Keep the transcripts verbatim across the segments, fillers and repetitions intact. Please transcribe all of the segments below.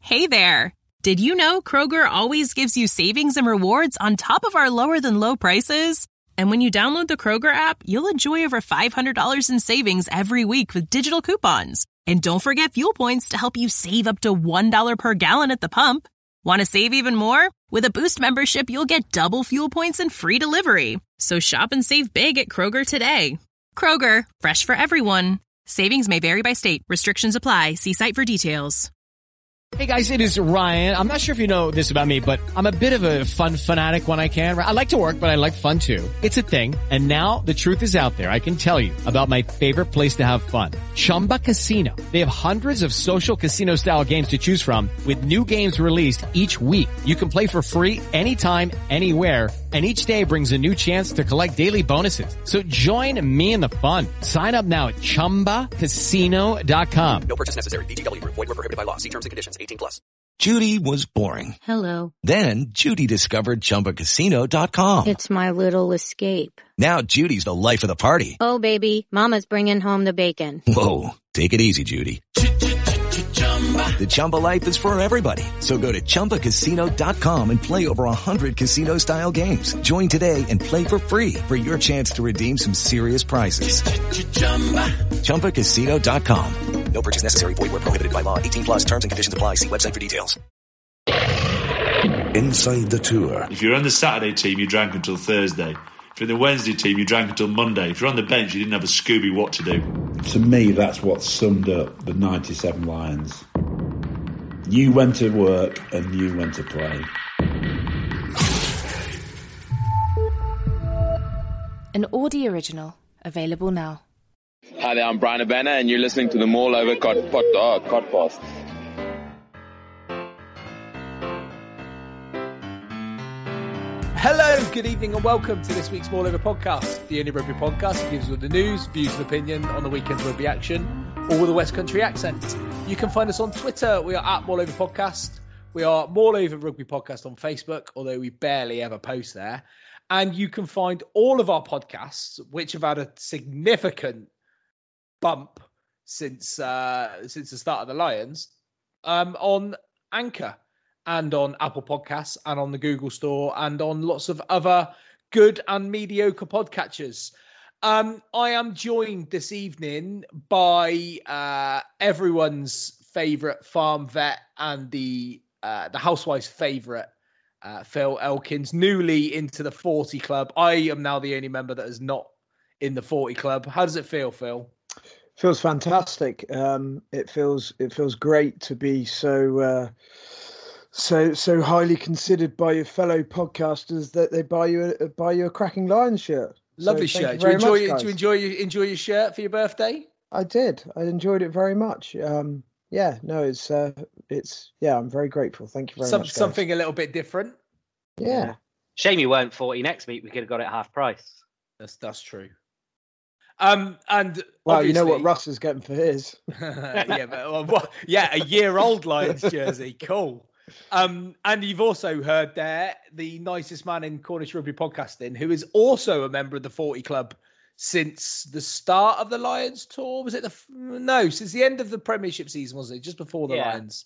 Hey there! Did you know Kroger always gives you savings and rewards on top of our lower-than-low prices? And when you download the Kroger app, you'll enjoy over five hundred dollars in savings every week with digital coupons. And don't forget fuel points to help you save up to one dollar per gallon at the pump. Want to save even more? With a Boost membership, you'll get double fuel points and free delivery. So shop and save big at Kroger today. Kroger, fresh for everyone. Savings may vary by state. Restrictions apply. See site for details. Hey guys, it is Ryan. I'm not sure if you know this about me, but I'm a bit of a fun fanatic when I can. I like to work, but I like fun too. It's a thing. And now the truth is out there. I can tell you about my favorite place to have fun. Chumba Casino. They have hundreds of social casino style games to choose from with new games released each week. You can play for free anytime, anywhere. And each day brings a new chance to collect daily bonuses. So join me in the fun. Sign up now at chumba casino dot com. No purchase necessary. V G W. Void where prohibited by law. See terms and conditions. eighteen plus. Judy was boring. Hello. Then Judy discovered chumba casino dot com. It's my little escape. Now Judy's the life of the party. Oh, baby, mama's bringing home the bacon. Whoa, take it easy, Judy. The Chumba life is for everybody. So go to chumba casino dot com and play over one hundred casino-style games. Join today and play for free for your chance to redeem some serious prizes. chumba casino dot com. No purchase necessary. Void where prohibited by law. eighteen plus terms and conditions apply. See website for details. Inside the Tour. If you're on the Saturday team, you drank until Thursday. If you're in the Wednesday team, you drank until Monday. If you're on the bench, you didn't have a Scooby what to do. To me, that's what summed up the ninety-seven Lions. You went to work and you went to play. An Audi original, available now. Hi there, I'm Brian Abena and you're listening to the Mall Over Cod, pod, oh, Codcast. Hello, good evening and welcome to this week's Mall Over Podcast, the only rugby podcast that gives you all the news, views and opinion on the weekend's rugby action, all with a West Country accent. You can find us on Twitter. We are at Mall Over Podcast. We are Mall Over Rugby Podcast on Facebook, although we barely ever post there. And you can find all of our podcasts, which have had a significant bump since uh, since the start of the Lions, um, on Anchor and on Apple Podcasts and on the Google Store and on lots of other good and mediocre podcatchers. Um, I am joined this evening by uh, everyone's favourite farm vet and the uh, the housewife's favourite, uh, Phil Elkins, newly into the forty club. I am now the only member that is not in the forty club. How does it feel, Phil? Feels fantastic. Um, it feels it feels great to be so uh, so so highly considered by your fellow podcasters that they buy you a, buy you a cracking Lions shirt. Lovely so shirt. Do you enjoy much, it? guys. Do you enjoy you enjoy your shirt for your birthday? I did. I enjoyed it very much. Um, yeah, no, it's uh, it's yeah. I'm very grateful. Thank you very Some, much. Guys. Something a little bit different. Yeah. Shame you weren't forty next week. We could have got it half price. That's that's true. Um, and well, you know what Russ is getting for his. yeah, but, well, yeah, a year old Lions jersey. Cool. Um, and you've also heard there the nicest man in Cornish Rugby podcasting, who is also a member of the forty club since the start of the Lions tour. Was it the no? Since the end of the Premiership season, wasn't it? Just before the yeah. Lions.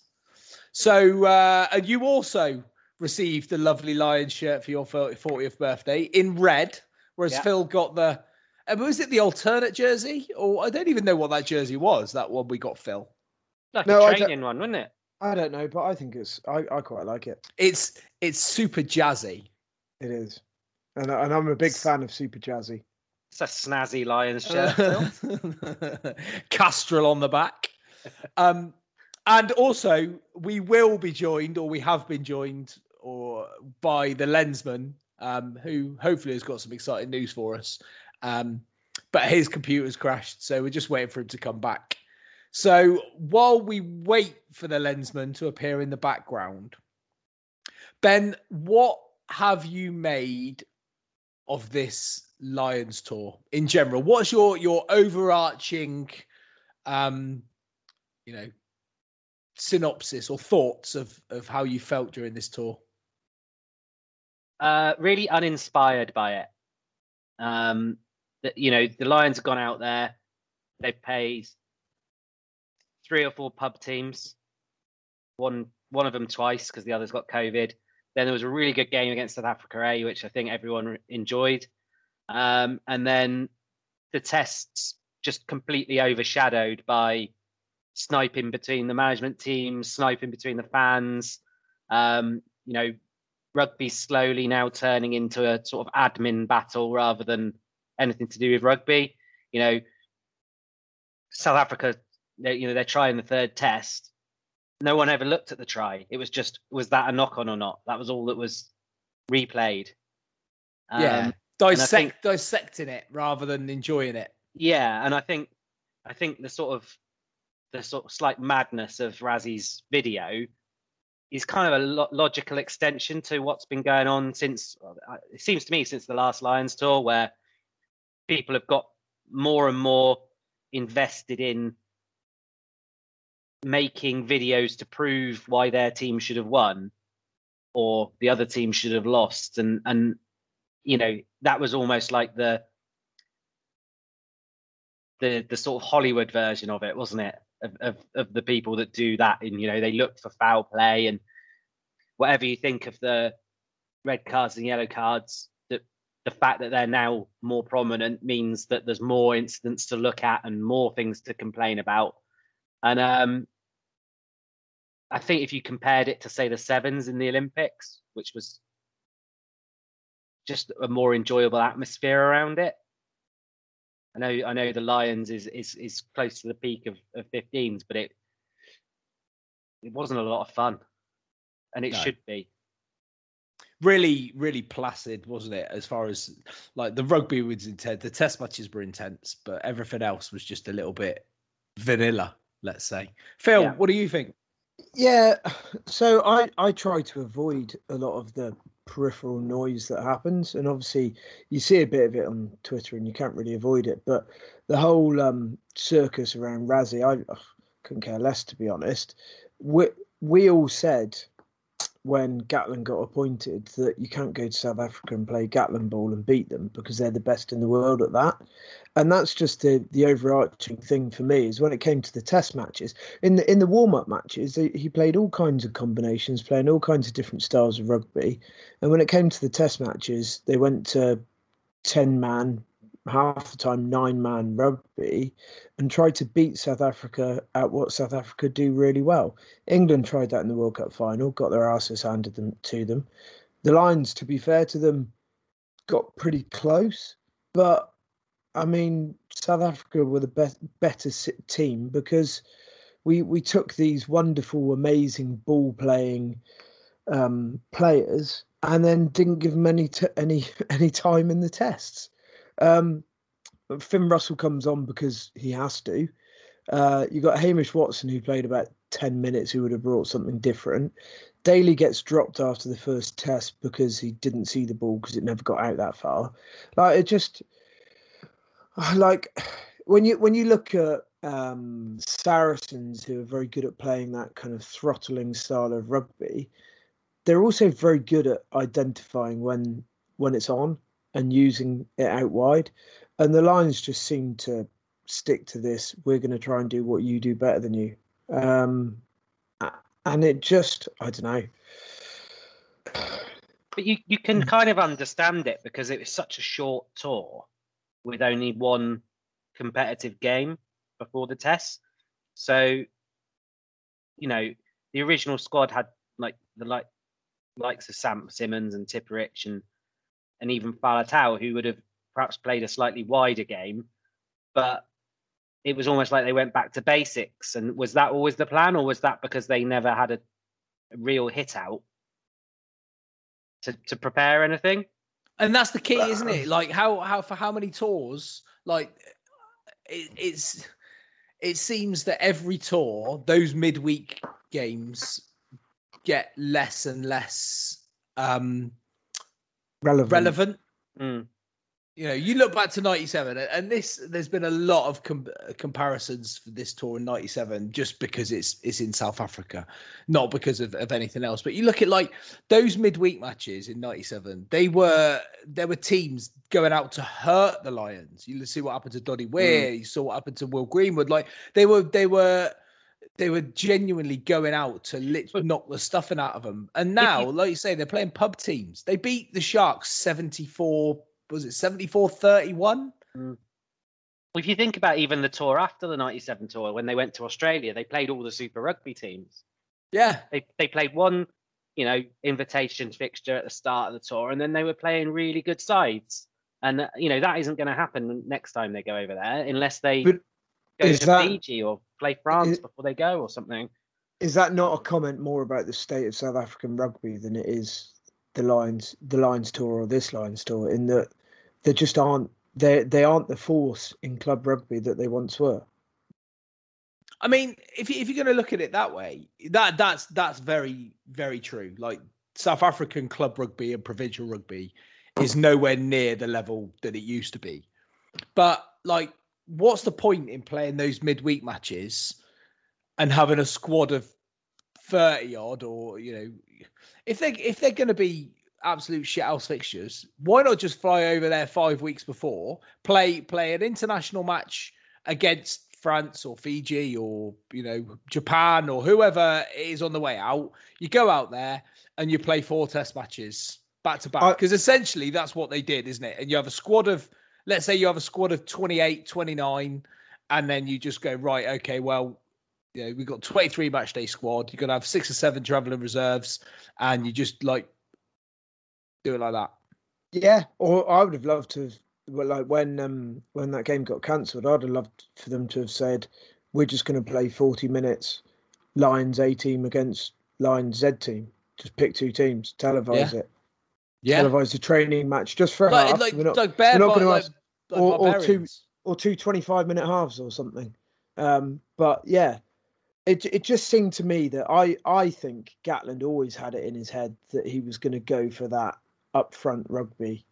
So, uh, and you also received the lovely Lions shirt for your fortieth birthday in red, whereas yeah. Phil got the. Uh, was it the alternate jersey, or I don't even know what that jersey was? That one we got, Phil. Like no, a training one, wasn't it? I don't know, but I think it's. I, I quite like it. It's it's super jazzy. It is, and and I'm a big fan of super jazzy. It's a snazzy Lions shirt. Castrol on the back. Um, and also we will be joined, or we have been joined, or by the Lensman, um, who hopefully has got some exciting news for us. Um, but his computer's crashed, so we're just waiting for him to come back. So while we wait for the Lensman to appear in the background, Ben, what have you made of this Lions tour in general? What's your your overarching, um, you know, synopsis or thoughts of of how you felt during this tour? Uh, really uninspired by it. Um, that you know, the Lions have gone out there, they've paid three or four pub teams one one of them twice because the others got COVID. Then there was a really good game against South Africa A, which I think everyone enjoyed. Um, and then the tests just completely overshadowed by sniping between the management teams, sniping between the fans. Um, you know, rugby slowly now turning into a sort of admin battle rather than anything to do with rugby. You know, South Africa, they, you know, they're trying the third test. No one ever looked at the try. It was just, was that a knock on or not? That was all that was replayed. Um, yeah, Dissect, think, dissecting it rather than enjoying it. Yeah, and I think, I think the sort of the sort of slight madness of Rassie's video is kind of a lo- logical extension to what's been going on since, it seems to me, since the last Lions tour, where people have got more and more invested in making videos to prove why their team should have won or the other team should have lost. And, and you know, that was almost like the, the, the sort of Hollywood version of it, wasn't it? Of, of, of the people that do that. And, you know, they look for foul play and whatever you think of the red cards and yellow cards, that the fact that they're now more prominent means that there's more incidents to look at and more things to complain about. And um, I think if you compared it to, say, the sevens in the Olympics, which was just a more enjoyable atmosphere around it. I know, I know, the Lions is is is close to the peak of, of fifteens, but it it wasn't a lot of fun, and it no. should be. Really, really placid, wasn't it? As far as like the rugby was intense, the test matches were intense, but everything else was just a little bit vanilla, let's say. Phil, yeah. What do you think? Yeah, so I, I try to avoid a lot of the peripheral noise that happens, and obviously you see a bit of it on Twitter and you can't really avoid it, but the whole um, circus around Rassie, I, I couldn't care less, to be honest. We, we all said when Gatland got appointed that you can't go to South Africa and play Gatland ball and beat them because they're the best in the world at that. And that's just the, the overarching thing for me is when it came to the test matches, in the in the warm-up matches, he played all kinds of combinations, playing all kinds of different styles of rugby. And when it came to the test matches, they went to ten-man, half the time nine-man rugby and tried to beat South Africa at what South Africa do really well. England tried that in the World Cup final, got their asses handed them to them. The Lions, to be fair to them, got pretty close, but I mean, South Africa were the best, better team because we we took these wonderful, amazing ball-playing um, players and then didn't give them any t- any any time in the tests. Um, Finn Russell comes on because he has to. Uh, you got Hamish Watson, who played about ten minutes, who would have brought something different. Daly gets dropped after the first test because he didn't see the ball because it never got out that far. Like it just. Like when you when you look at um, Saracens, who are very good at playing that kind of throttling style of rugby, they're also very good at identifying when when it's on and using it out wide. And the Lions just seem to stick to this. We're going to try and do what you do better than you. Um, and it just, I don't know. But you, you can kind of understand it because it was such a short tour with only one competitive game before the test. So, you know, the original squad had like the like likes of Sam Simmons and Tipperich and and even Faletau, who would have perhaps played a slightly wider game, but it was almost like they went back to basics. And was that always the plan, or was that because they never had a, a real hit out to, to prepare anything? And that's the key, isn't it? Like how, how for how many tours, like it, it's, it seems that every tour, those midweek games get less and less um, relevant. relevant. Mm. You know, you look back to ninety-seven, and this there's been a lot of com- comparisons for this tour in ninety-seven, just because it's it's in South Africa, not because of, of anything else. But you look at like those midweek matches in ninety-seven, they were there were teams going out to hurt the Lions. You see what happened to Doddy Weir, mm. you saw what happened to Will Greenwood. Like they were they were they were genuinely going out to literally knock the stuffing out of them. And now, you, like you say, they're playing pub teams. They beat the Sharks seventy-four, was it seventy-four thirty-one? Mm. If you think about even the tour after the ninety-seven tour, when they went to Australia, they played all the Super Rugby teams. Yeah. They they played one, you know, invitation fixture at the start of the tour, and then they were playing really good sides. And, you know, that isn't going to happen next time they go over there unless they but go to that, Fiji or play France is, before they go or something. Is that not a comment more about the state of South African rugby than it is the Lions, the Lions tour or this Lions tour, in that there just aren't, they they aren't the force in club rugby that they once were? I mean, if you, if you're going to look at it that way, that that's that's very, very true. Like South African club rugby and provincial rugby is nowhere near the level that it used to be. But like, what's the point in playing those midweek matches and having a squad of thirty odd, or, you know, if they if they're going to be absolute shithouse fixtures, why not just fly over there five weeks before, play play an international match against France or Fiji or, you know, Japan or whoever is on the way out? You go out there and you play four test matches back to back, because essentially that's what they did, isn't it? And you have a squad of, let's say you have a squad of twenty-eight, twenty-nine, and then you just go, right, okay, well, you know, we've got twenty-three match day squad. You're going to have six or seven travelling reserves, and you just like do it like that. Yeah, or I would have loved to have, well, like when um when that game got cancelled, I'd have loved for them to have said, we're just going to play forty minutes, Lions A team against Lions Z team. Just pick two teams, televise yeah. it. Yeah. Televise a training match just for a like, half. Like, we're not, like, bear, we're not going like, to ask, like or, or two or two twenty-five minute halves or something. Um, but yeah, it it just seemed to me that I I think Gatland always had it in his head that he was going to go for that upfront rugby,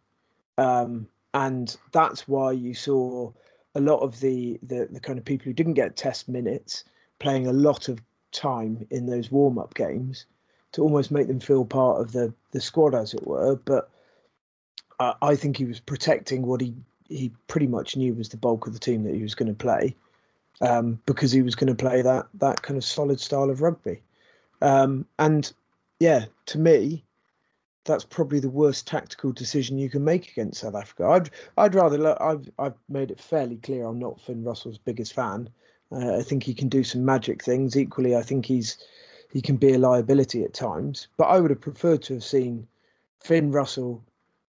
um, and that's why you saw a lot of the, the the kind of people who didn't get test minutes playing a lot of time in those warm up games to almost make them feel part of the the squad, as it were. But uh, I think he was protecting what he he pretty much knew was the bulk of the team that he was going to play. Um, because he was going to play that that kind of solid style of rugby. Um, and yeah, to me, that's probably the worst tactical decision you can make against South Africa. I'd I'd rather, I've I've made it fairly clear I'm not Finn Russell's biggest fan. Uh, I think he can do some magic things. Equally, I think he's he can be a liability at times. But I would have preferred to have seen Finn Russell,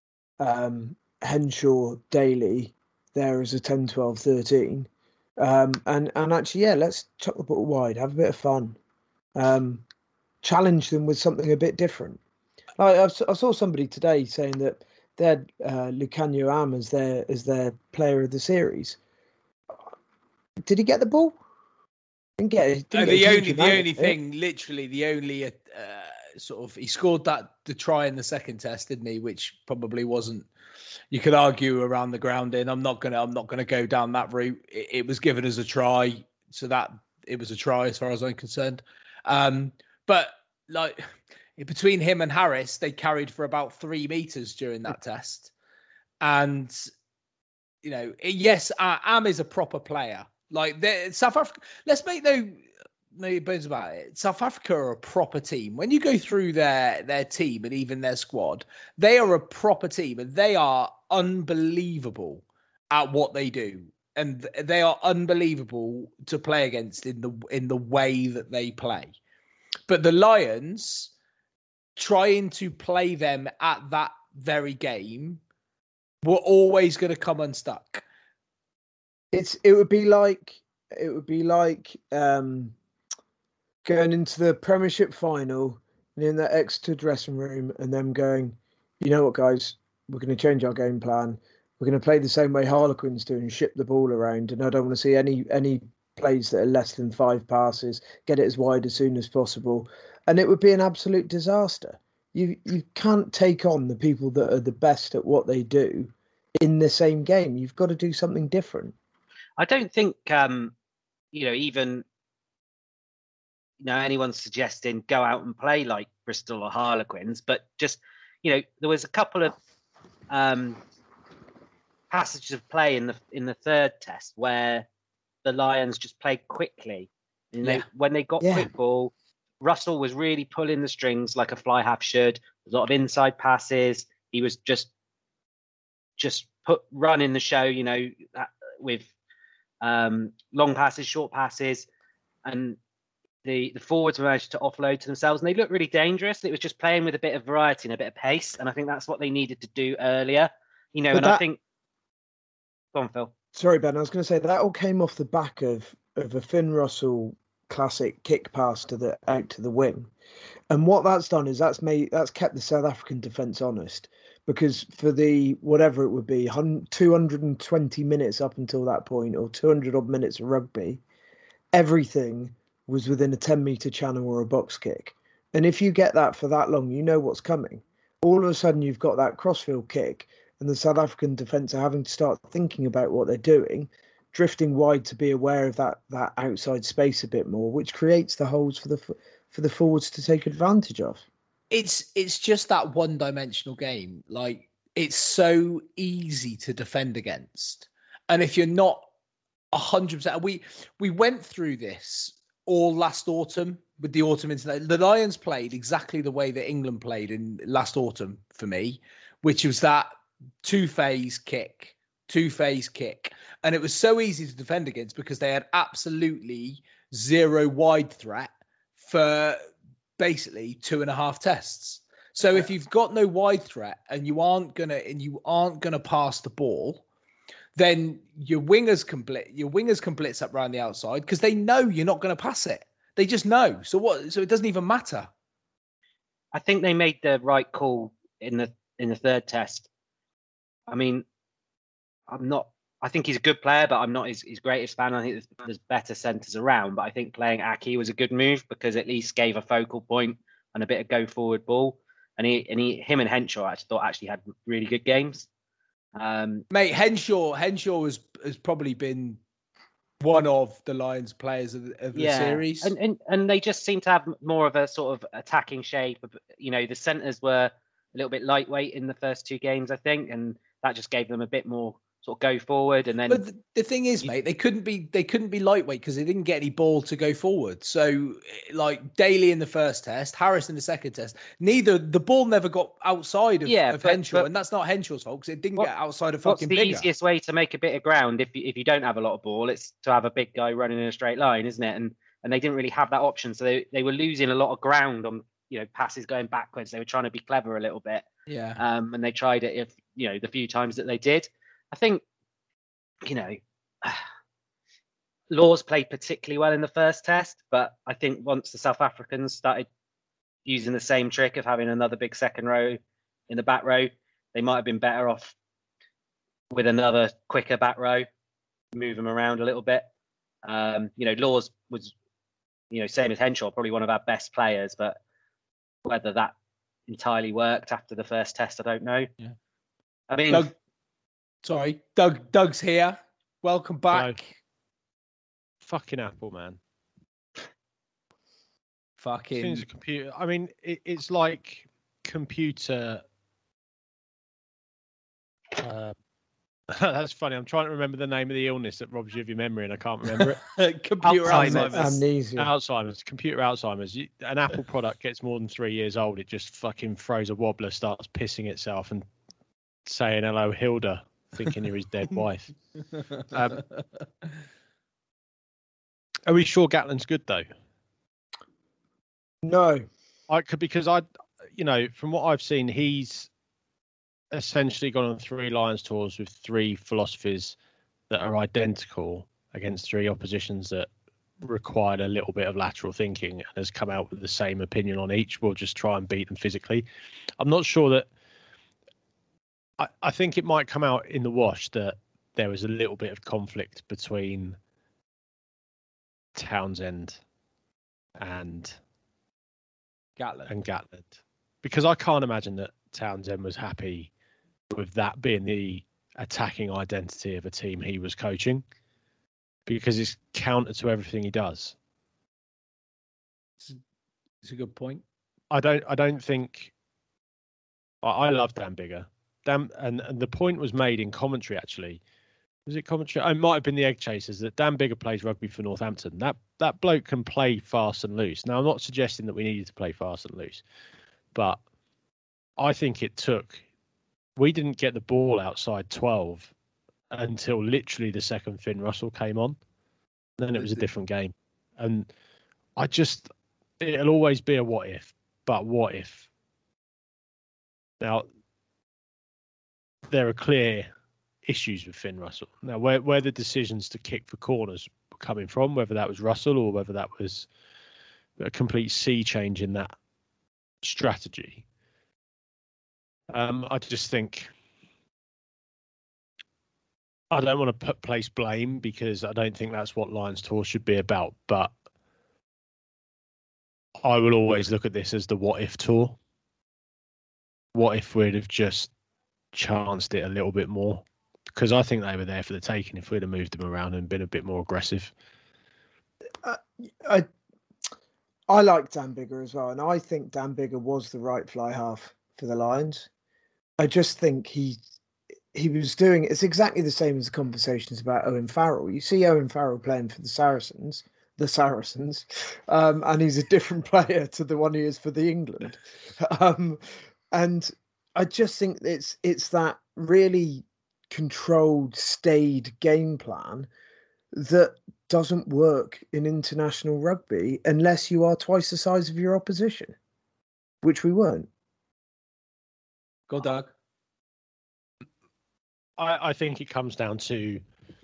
um, Henshaw, Daly there as a ten, twelve, thirteen. Um, and, and actually, yeah, let's chuck the ball wide, have a bit of fun, um, challenge them with something a bit different. I, I saw somebody today saying that they had uh, Lukhanyo Am as their as their player of the series. Did he get the ball? Didn't get it. Didn't uh, get the only the only it. thing, literally the only uh, sort of, he scored that the try in the second test, didn't he? Which probably wasn't. You could argue around the grounding. I'm not gonna. I'm not gonna go down that route. It, it was given as a try, so that it was a try as far as I'm concerned. Um, but like between him and Harris, they carried for about three meters during that test. And you know, yes, Am is a proper player. Like South Africa. Let's make no no bones about it. South Africa are a proper team. When you go through their their team and even their squad, they are a proper team, and they are unbelievable at what they do, and they are unbelievable to play against in the in the way that they play. But the Lions, trying to play them at that very game, were always going to come unstuck. It's it would be like it would be like um, going into the Premiership final and in that Exeter dressing room and them going, you know what, guys, we're going to change our game plan. We're going to play the same way Harlequins do and ship the ball around. And I don't want to see any any plays that are less than five passes. Get it as wide as soon as possible. And it would be an absolute disaster. You you can't take on the people that are the best at what they do in the same game. You've got to do something different. I don't think, um, you know, even you know anyone's suggesting go out and play like Bristol or Harlequins, but just, you know, there was a couple of um, passages of play in the in the third test where the Lions just played quickly And Yeah. they, when they got Yeah. football, Russell was really pulling the strings like a fly half should. A lot of inside passes. He was just just put running the show, you know, with um, long passes, short passes, and the the forwards managed to offload to themselves, and they looked really dangerous. It was just playing with a bit of variety and a bit of pace, and I think that's what they needed to do earlier, you know. But and that- I think, go on, Phil. Sorry, Ben. I was going to say that all came off the back of of a Finn Russell classic kick pass to the out to the wing, and what that's done is that's made that's kept the South African defence honest, because for the whatever it would be two hundred twenty minutes up until that point, or two hundred odd minutes of rugby, everything was within a ten metre channel or a box kick. And if you get that for that long, you know what's coming. All of a sudden, you've got that crossfield kick, and the South African defence are having to start thinking about what they're doing, drifting wide to be aware of that that outside space a bit more, which creates the holes for the for the forwards to take advantage of. It's it's just that one-dimensional game. Like, it's so easy to defend against, and if you're not a hundred percent, we we went through this all last autumn with the autumn international. The Lions played exactly the way that England played in last autumn for me, which was that two-phase kick, two-phase kick. And it was so easy to defend against because they had absolutely zero wide threat for basically two and a half tests. So if you've got no wide threat and you aren't gonna and you aren't gonna pass the ball, then your wingers can blitz, your wingers can blitz up around the outside because they know you're not going to pass it. They just know. So what? So it doesn't even matter. I think they made the right call in the in the third test. I mean, I'm not. I think he's a good player, but I'm not his, his greatest fan. I think there's, there's better centres around, but I think playing Aki was a good move because at least gave a focal point and a bit of go forward ball. And he and he him and Henshaw I thought actually had really good games. Um, Mate, Henshaw, Henshaw has, has probably been one of the Lions players of the, of the yeah, series. and, and and they just seem to have more of a sort of attacking shape. You know, the centres were a little bit lightweight in the first two games, I think, and that just gave them a bit more sort of go forward. And then, but the, the thing is, mate, they couldn't be they couldn't be lightweight because they didn't get any ball to go forward. So, like Daly in the first test, Harris in the second test, neither the ball never got outside of, yeah, of but, Henshaw, but, and that's not Henshaw's fault because it didn't what, get outside of what's fucking the bigger. easiest way to make a bit of ground if you, if you don't have a lot of ball? It's to have a big guy running in a straight line, isn't it? And and they didn't really have that option, so they they were losing a lot of ground on, you know, passes going backwards. They were trying to be clever a little bit. Yeah. Um, and they tried it if you know the few times that they did. I think, you know, Laws played particularly well in the first test, but I think once the South Africans started using the same trick of having another big second row in the back row, they might have been better off with another quicker back row, move them around a little bit. Um, you know, Laws was, you know, same as Henshaw, probably one of our best players, but whether that entirely worked after the first test, I don't know. Yeah. I mean, Doug, sorry, Doug. Doug's here. Welcome back. Hello. Fucking Apple, man. Fucking. As a computer. I mean, it, it's like computer. Uh, that's funny. I'm trying to remember the name of the illness that robs you of your memory, and I can't remember it. Computer Alzheimer's. Amnesia. Alzheimer's. Computer Alzheimer's. You, an Apple product gets more than three years old, it just fucking throws a wobbler, starts pissing itself, and saying hello, Hilda, thinking you're his dead wife. Um, are we sure Gatland's good though? No, I could because I, you know, from what I've seen, he's essentially gone on three Lions tours with three philosophies that are identical against three oppositions that required a little bit of lateral thinking, and has come out with the same opinion on each. We'll just try and beat them physically. I'm not sure that. I, I think it might come out in the wash that there was a little bit of conflict between Townsend and Gatland. and Gatland, because I can't imagine that Townsend was happy with that being the attacking identity of a team he was coaching, because it's counter to everything he does. It's a good point. I don't. I don't think. I, I love Dan Biggar. Dan, and, and the point was made in commentary actually Was it commentary? Oh, it might have been the Egg Chasers that Dan Biggar plays rugby for Northampton. That that bloke can play fast and loose. Now, I'm not suggesting that we needed to play fast and loose, but I think it took. We didn't get the ball outside twelve until literally the second Finn Russell came on. Then it was a different game, and I just it'll always be a what if. But what if? Now there are clear issues with Finn Russell. Now, where where the decisions to kick for corners were coming from, whether that was Russell or whether that was a complete sea change in that strategy, um, I just think I don't want to put, place blame because I don't think that's what Lions Tour should be about. But I will always look at this as the what if tour. What if we'd have just chanced it a little bit more? Because I think they were there for the taking if we'd have moved them around and been a bit more aggressive. Uh, I I like Dan Biggar as well, and I think Dan Biggar was the right fly half for the Lions. I just think he he was doing it's exactly the same as the conversations about Owen Farrell. You see Owen Farrell playing for the Saracens, the Saracens, um, and he's a different player to the one he is for the England. Um, and I just think it's it's that really controlled, stayed game plan that doesn't work in international rugby unless you are twice the size of your opposition, which we weren't. Go, Doug. I, I think it comes down to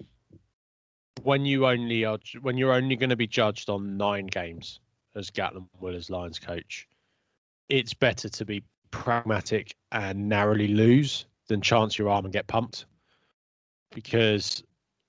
when you only are when you're only going to be judged on nine games as Gatland will as Lions coach. It's better to be pragmatic and narrowly lose than chance your arm and get pumped, because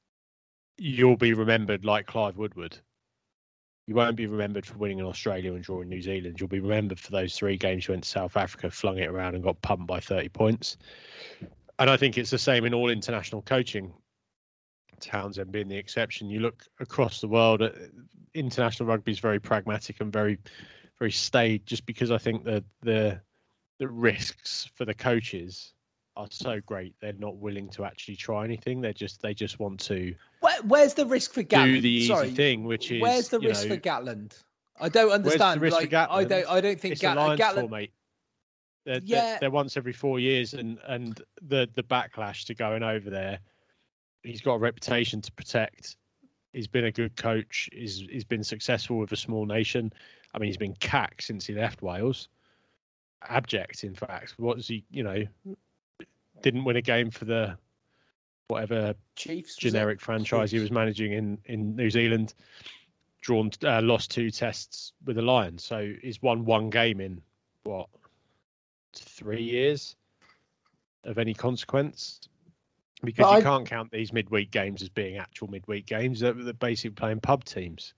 you'll be remembered like Clive Woodward. You won't be remembered for winning in Australia and drawing New Zealand. You'll be remembered for those three games you went to South Africa, flung it around and got pumped by thirty points. And I think it's the same in all international coaching, Townsend being the exception. You look across the world, international rugby is very pragmatic and very, very staid, just because I think that the the risks for the coaches are so great. They're not willing to actually try anything. They're just they just want to. Where, where's the risk for Gatland? Do the easy Sorry, thing, which is where's the risk know, for Gatland? I don't understand. Where's the risk like, for Gatland? I don't. I don't think it's Gat- a Lions Gatland. tour, mate. They're, Yeah. they're, they're once every four years, and and the the backlash to going over there. He's got a reputation to protect. He's been a good coach. He's he's been successful with a small nation. I mean, he's been cacked since he left Wales. Abject, in fact. What was he? You know, didn't win a game for the whatever Chiefs generic franchise he was managing in in New Zealand. Drawn, uh, lost two tests with the Lions. So he's won one game in what three years of any consequence. Because But you I- can't count these midweek games as being actual midweek games. They're, they're basically playing pub teams.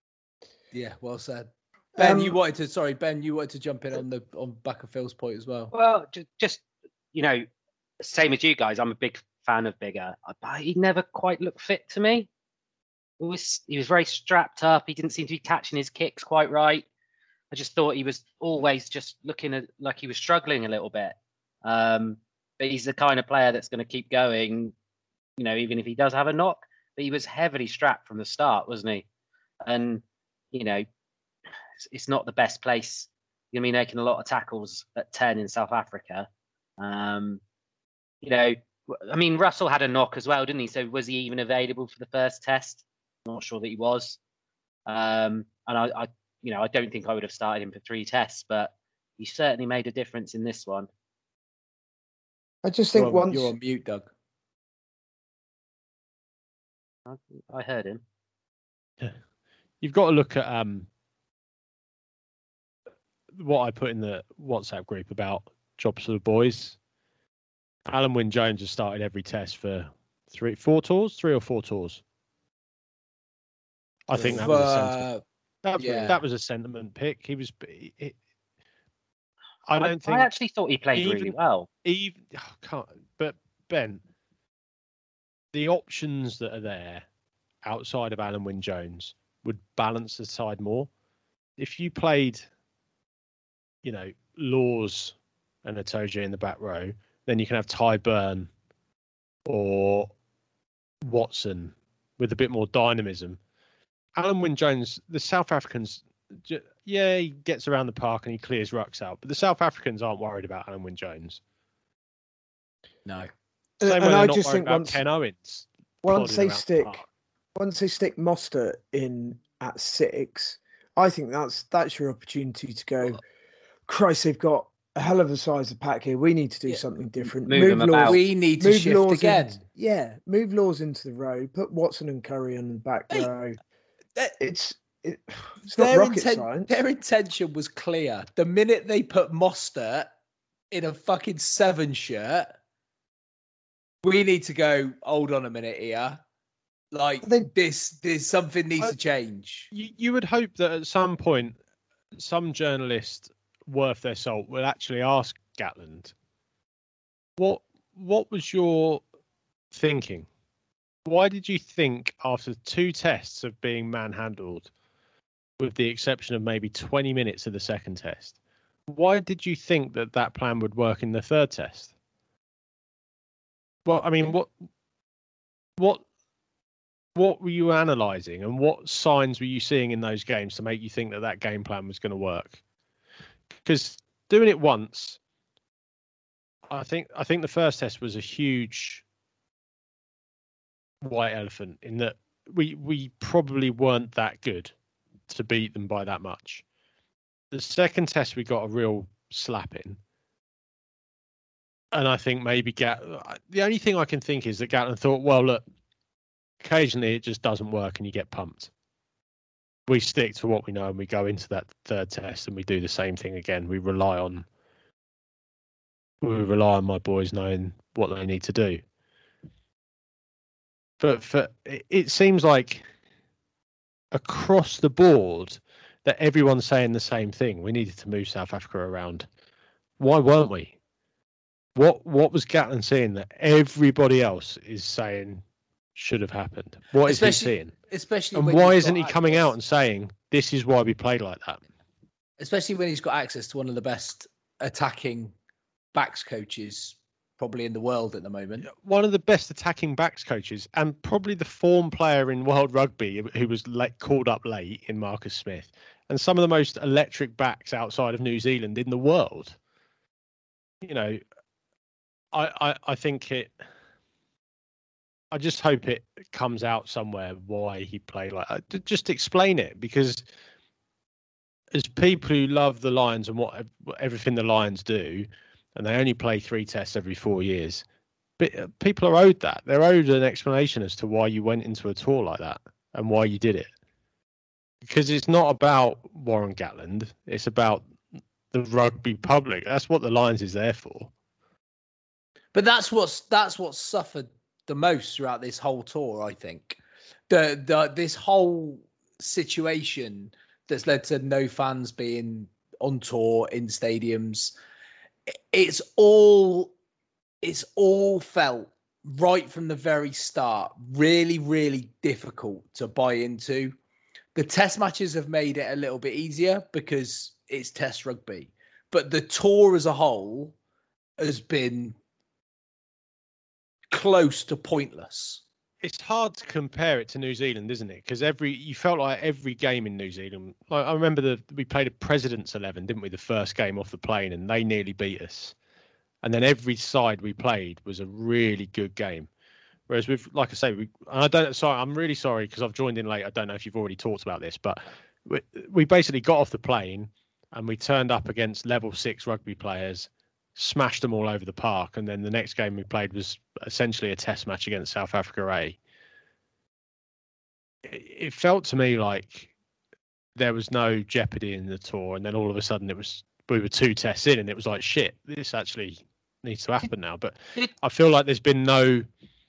Yeah, well said. Ben, Um, you wanted to. Sorry, Ben, you wanted to jump in on the on back of Phil's point as well. Well, just, just you know, same as you guys. I'm a big fan of Biggar, but he never quite looked fit to me. He was he was very strapped up. He didn't seem to be catching his kicks quite right. I just thought he was always just looking at, like he was struggling a little bit. Um, but he's the kind of player that's going to keep going, you know, even if he does have a knock. But he was heavily strapped from the start, wasn't he? And, you know, it's, it's not the best place. You're going to be making a lot of tackles at ten in South Africa. Um, you know, I mean, Russell had a knock as well, didn't he? So was he even available for the first test? Not sure that he was. Um, and I, I, you know, I don't think I would have started him for three tests, but he certainly made a difference in this one. I just think You're on, once you're on mute, Doug. I, I heard him. You've got to look at um, what I put in the WhatsApp group about jobs for the boys. Alan Wynne-Jones has started every test for three, four tours, three or four tours. I think that was a sentiment. That, yeah. that was a sentiment pick. He was. It, I don't I, think. I actually thought he played even, really well. Even, oh, can't, but Ben, the options that are there outside of Alan Wynne-Jones would balance the side more. If you played, you know, Laws and Atoje in the back row, then you can have Ty Burn or Watson with a bit more dynamism. Alan Wynne-Jones, the South Africans, yeah, he gets around the park and he clears rucks out, but the South Africans aren't worried about Alan Wynne-Jones. No. Same and way they're I not just worried think about once, Ken Owens. once they the stick, park. once they stick Mostert in at six, I think that's that's your opportunity to go. Christ, they've got a hell of a size of pack here. We need to do Yeah. something different. Move them about. We need to move shift Laws again. Into, yeah, move Laws into the row. Put Watson and Curry on the back Hey, row. that- It's it, it's not Their, rocket inten- science. their intention was clear. The minute they put Mostert in a fucking seven shirt, we need to go, hold on a minute here. Like, They- this, this something needs I- to change. You, you would hope that at some point, some journalist worth their salt will actually ask Gatland, what what was your thinking? Why did you think after two tests of being manhandled, with the exception of maybe twenty minutes of the second test, why did you think that that plan would work in the third test? Well, I mean, what what what were you analysing, and what signs were you seeing in those games to make you think that that game plan was going to work? Because doing it once, I think I think the first test was a huge white elephant in that we we probably weren't that good to beat them by that much. The second test we got a real slap in, and I think maybe Gat. The only thing I can think is that Gatland thought, well, look, occasionally it just doesn't work and you get pumped. We stick to what we know and we go into that third test and we do the same thing again. We rely on we rely on my boys knowing what they need to do. But for it seems like across the board that everyone's saying the same thing. We needed to move South Africa around. Why weren't we? What what was Gatland seeing that everybody else is saying should have happened? What is Especially- he seeing? Especially And when why you've isn't got he coming access- out and saying this is why we played like that? Especially when he's got access to one of the best attacking backs coaches probably in the world at the moment. One of the best attacking backs coaches, and probably the form player in world rugby who was late, called up late in Marcus Smith, and some of the most electric backs outside of New Zealand in the world. You know, I, I, I think it. I just hope it comes out somewhere why he played like that. Just explain it, because as people who love the Lions and what everything the Lions do, and they only play three tests every four years, but people are owed that. They're owed an explanation as to why you went into a tour like that and why you did it. Because it's not about Warren Gatland. It's about the rugby public. That's what the Lions is there for. But that's what's that's what's suffered the most throughout this whole tour, I think. The the this whole situation that's led to no fans being on tour in stadiums. It's all it's all felt right from the very start really, really difficult to buy into. The test matches have made it a little bit easier because it's test rugby. But the tour as a whole has been close to pointless. It's hard to compare it to New Zealand, isn't it? Because every you felt like every game in New Zealand. Like I remember the we played a President's eleven, didn't we? The first game off the plane, and they nearly beat us. And then every side we played was a really good game. Whereas with, like I say, we and I don't. Sorry, I'm really sorry because I've joined in late. I don't know if you've already talked about this, but we, we basically got off the plane and we turned up against level six rugby players, smashed them all over the park, and then the next game we played was essentially a test match against South Africa A. It felt to me like there was no jeopardy in the tour, and then all of a sudden it was we were two tests in, and it was like shit. This actually needs to happen now. But I feel like there's been no.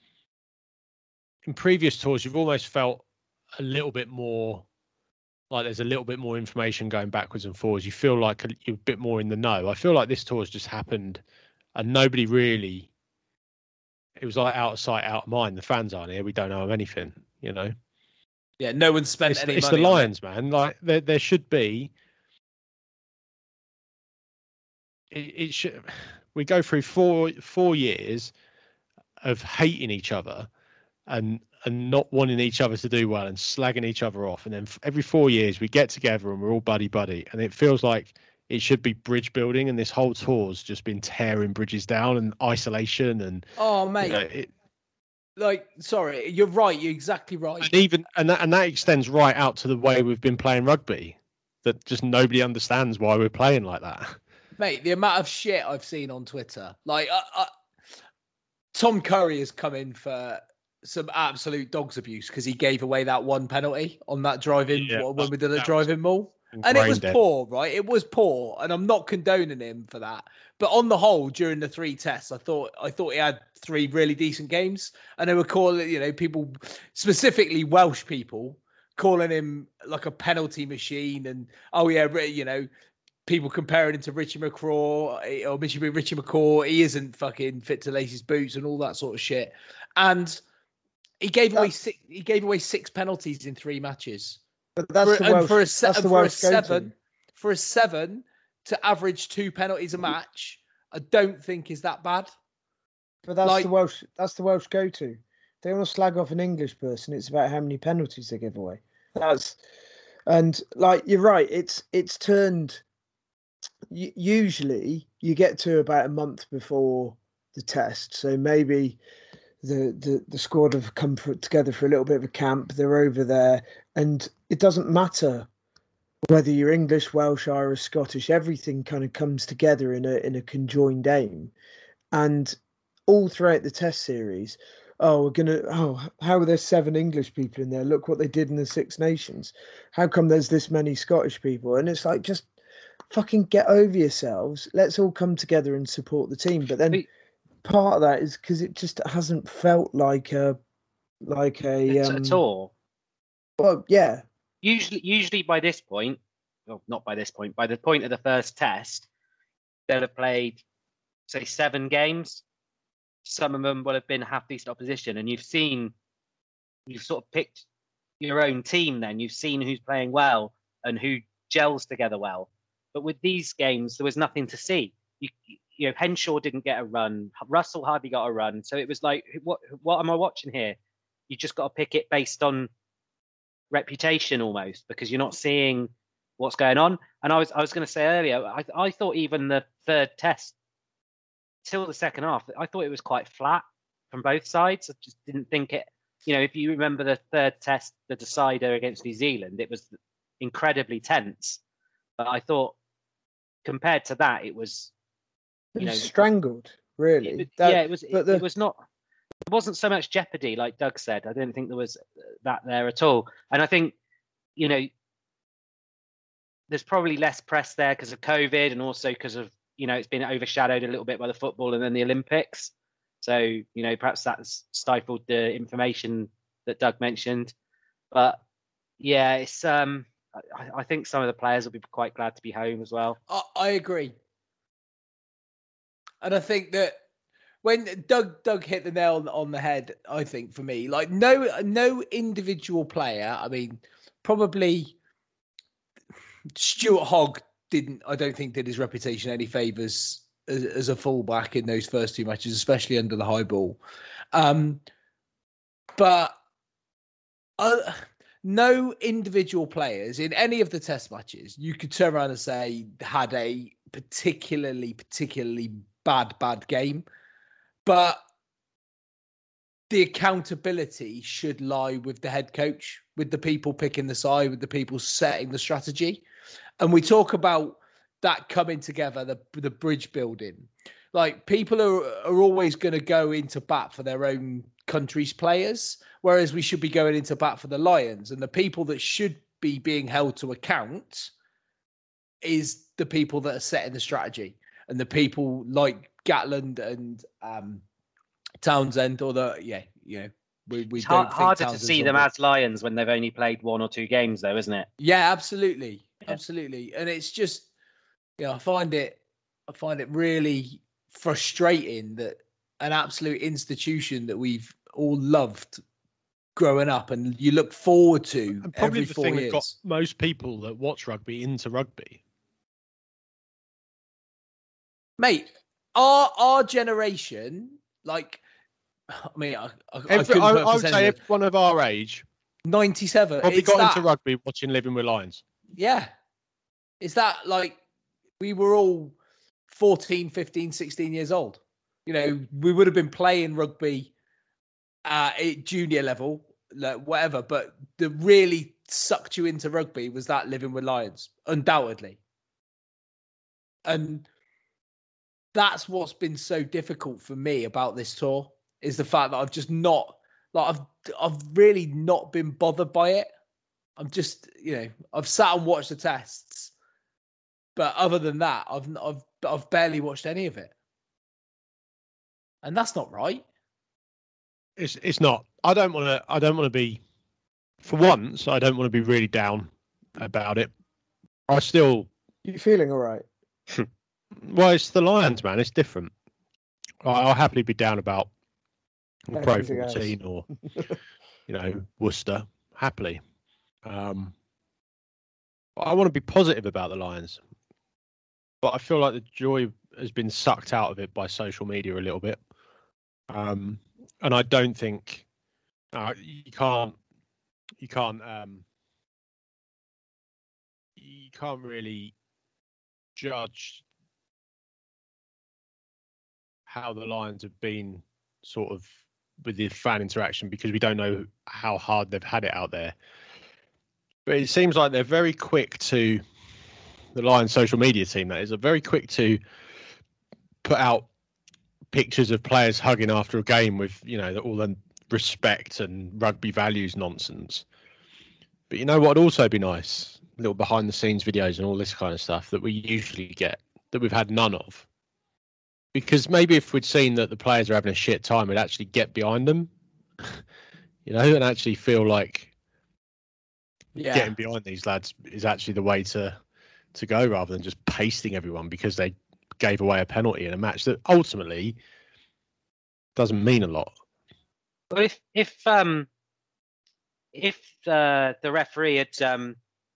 In previous tours, you've almost felt a little bit more like there's a little bit more information going backwards and forwards. You feel like you're a bit more in the know. I feel like this tour has just happened, and nobody really. It was like out of sight, out of mind. The fans aren't here. We don't know of anything, you know. Yeah, no one's spent it's, any it's money. the on Lions, man. Like there, there should be. It, it should. We go through four four years of hating each other, and and not wanting each other to do well and slagging each other off. And then every four years we get together and we're all buddy buddy. And it feels like it should be bridge building. And this whole tour's just been tearing bridges down and isolation. And oh, mate, you know, it, like, sorry, you're right. You're exactly right. And even and that and that extends right out to the way we've been playing rugby. That just nobody understands why we're playing like that. Mate, the amount of shit I've seen on Twitter, like uh, uh, Tom Curry has come in for some absolute dog's abuse because he gave away that one penalty on that driving yeah, when we did a driving maul. And it was dead. poor, right? It was poor, and I'm not condoning him for that. But on the whole, during the three tests, I thought I thought he had three really decent games, and they were calling, you know, people, specifically Welsh people, calling him like a penalty machine, and oh yeah, you know, people comparing him to Richie McCaw or Richie Richie McCaw. He isn't fucking fit to lace his boots and all that sort of shit. And he gave away six, he gave away six penalties in three matches. But that's for, the Welsh, for a, se- that's the for a Welsh seven, for a seven to average two penalties a match, I don't think is that bad. But that's like, the Welsh. That's the Welsh go-to. They want to slag off an English person. It's about how many penalties they give away. That's and like you're right. It's it's turned. Usually, you get to about a month before the test, so maybe the the, the squad have come for, together for a little bit of a camp. They're over there, and it doesn't matter whether you're English, Welsh, Irish, Scottish. Everything kind of comes together in a in a conjoined aim, and all throughout the test series. Oh, we're gonna. Oh, how are there seven English people in there? Look what they did in the Six Nations. How come there's this many Scottish people? And it's like, just fucking get over yourselves. Let's all come together and support the team. But then part of that is because it just hasn't felt like a like a um, at all. Well, yeah. Usually, usually by this point, well, not by this point, by the point of the first test, they'll have played, say, seven games. Some of them will have been half decent opposition, and you've seen, you've sort of picked your own team. Then you've seen who's playing well and who gels together well. But with these games, there was nothing to see. You, you know, Henshaw didn't get a run. Russell hardly got a run. So it was like, what, what am I watching here? You just got to pick it based on reputation almost, because you're not seeing what's going on. And I was, I was going to say earlier, I, I thought even the third test, till the second half, I thought it was quite flat from both sides. I just didn't think it, you know, if you remember the third test, the decider against New Zealand, it was incredibly tense. But I thought compared to that, it was, you know, strangled, really. It, that, yeah, it was, it, the... it was not, it wasn't so much jeopardy, like Doug said. I didn't think there was that there at all. And I think, you know, there's probably less press there because of COVID, and also because of, you know, it's been overshadowed a little bit by the football and then the Olympics. So, you know, perhaps that's stifled the information that Doug mentioned. But yeah, it's um, I, I think some of the players will be quite glad to be home as well. I, I agree. And I think that when Doug Doug hit the nail on, on the head, I think for me, like no no individual player, I mean, probably Stuart Hogg didn't, I don't think, did his reputation any favours as, as a fullback in those first two matches, especially under the high ball. Um, but uh, no individual players in any of the test matches, you could turn around and say, had a particularly, particularly bad, bad game. But the accountability should lie with the head coach, with the people picking the side, with the people setting the strategy. And we talk about that coming together, the the bridge building. Like, people are, are always going to go into bat for their own country's players, whereas we should be going into bat for the Lions. And the people that should be being held to account is the people that are setting the strategy, and the people like Gatland and um, Townsend, or the, yeah, you know, we, we it's don't hard, think harder Townsend's to see them as Lions when they've only played one or two games, though, isn't it? Yeah, absolutely. Yeah. Absolutely. And it's just, you know, I find it, I find it really frustrating that an absolute institution that we've all loved growing up and you look forward to and probably every the four thing years. that got most people that watch rugby into rugby. Mate, our our generation, like I mean, I, I, Every, I, I, I would say everyone of our age, ninety-seven, probably it's got that, into rugby watching Living with Lions. Yeah. Is that like we were all fourteen, fifteen, sixteen years old? You know, we would have been playing rugby uh, at junior level, like whatever, but the really sucked you into rugby was that Living with Lions, undoubtedly. And that's what's been so difficult for me about this tour, is the fact that I've just not, like, I've, I've really not been bothered by it. I'm just, you know, I've sat and watched the tests, but other than that, I've, I've, I've barely watched any of it. And that's not right. It's it's not. I don't want to. I don't want to be. For once, I don't want to be really down about it. I still. You feeling all right? Well, it's the Lions, man. It's different. I'll happily be down about Pro fourteen or, you know, Worcester. Happily. Um, I want to be positive about the Lions, but I feel like the joy has been sucked out of it by social media a little bit. Um, and I don't think uh, you can't, you can't, um, you can't really judge how the Lions have been sort of with the fan interaction because we don't know how hard they've had it out there. But it seems like they're very quick to, the Lions social media team, that is, are very quick to put out pictures of players hugging after a game with, you know, all the respect and rugby values nonsense. But you know what would also be nice? Little behind the scenes videos and all this kind of stuff that we usually get, that we've had none of. Because maybe if we'd seen that the players are having a shit time, we'd actually get behind them, you know, and actually feel like yeah. getting behind these lads is actually the way to to go, rather than just pasting everyone because they gave away a penalty in a match that ultimately doesn't mean a lot. Well, if if um if uh, the referee had um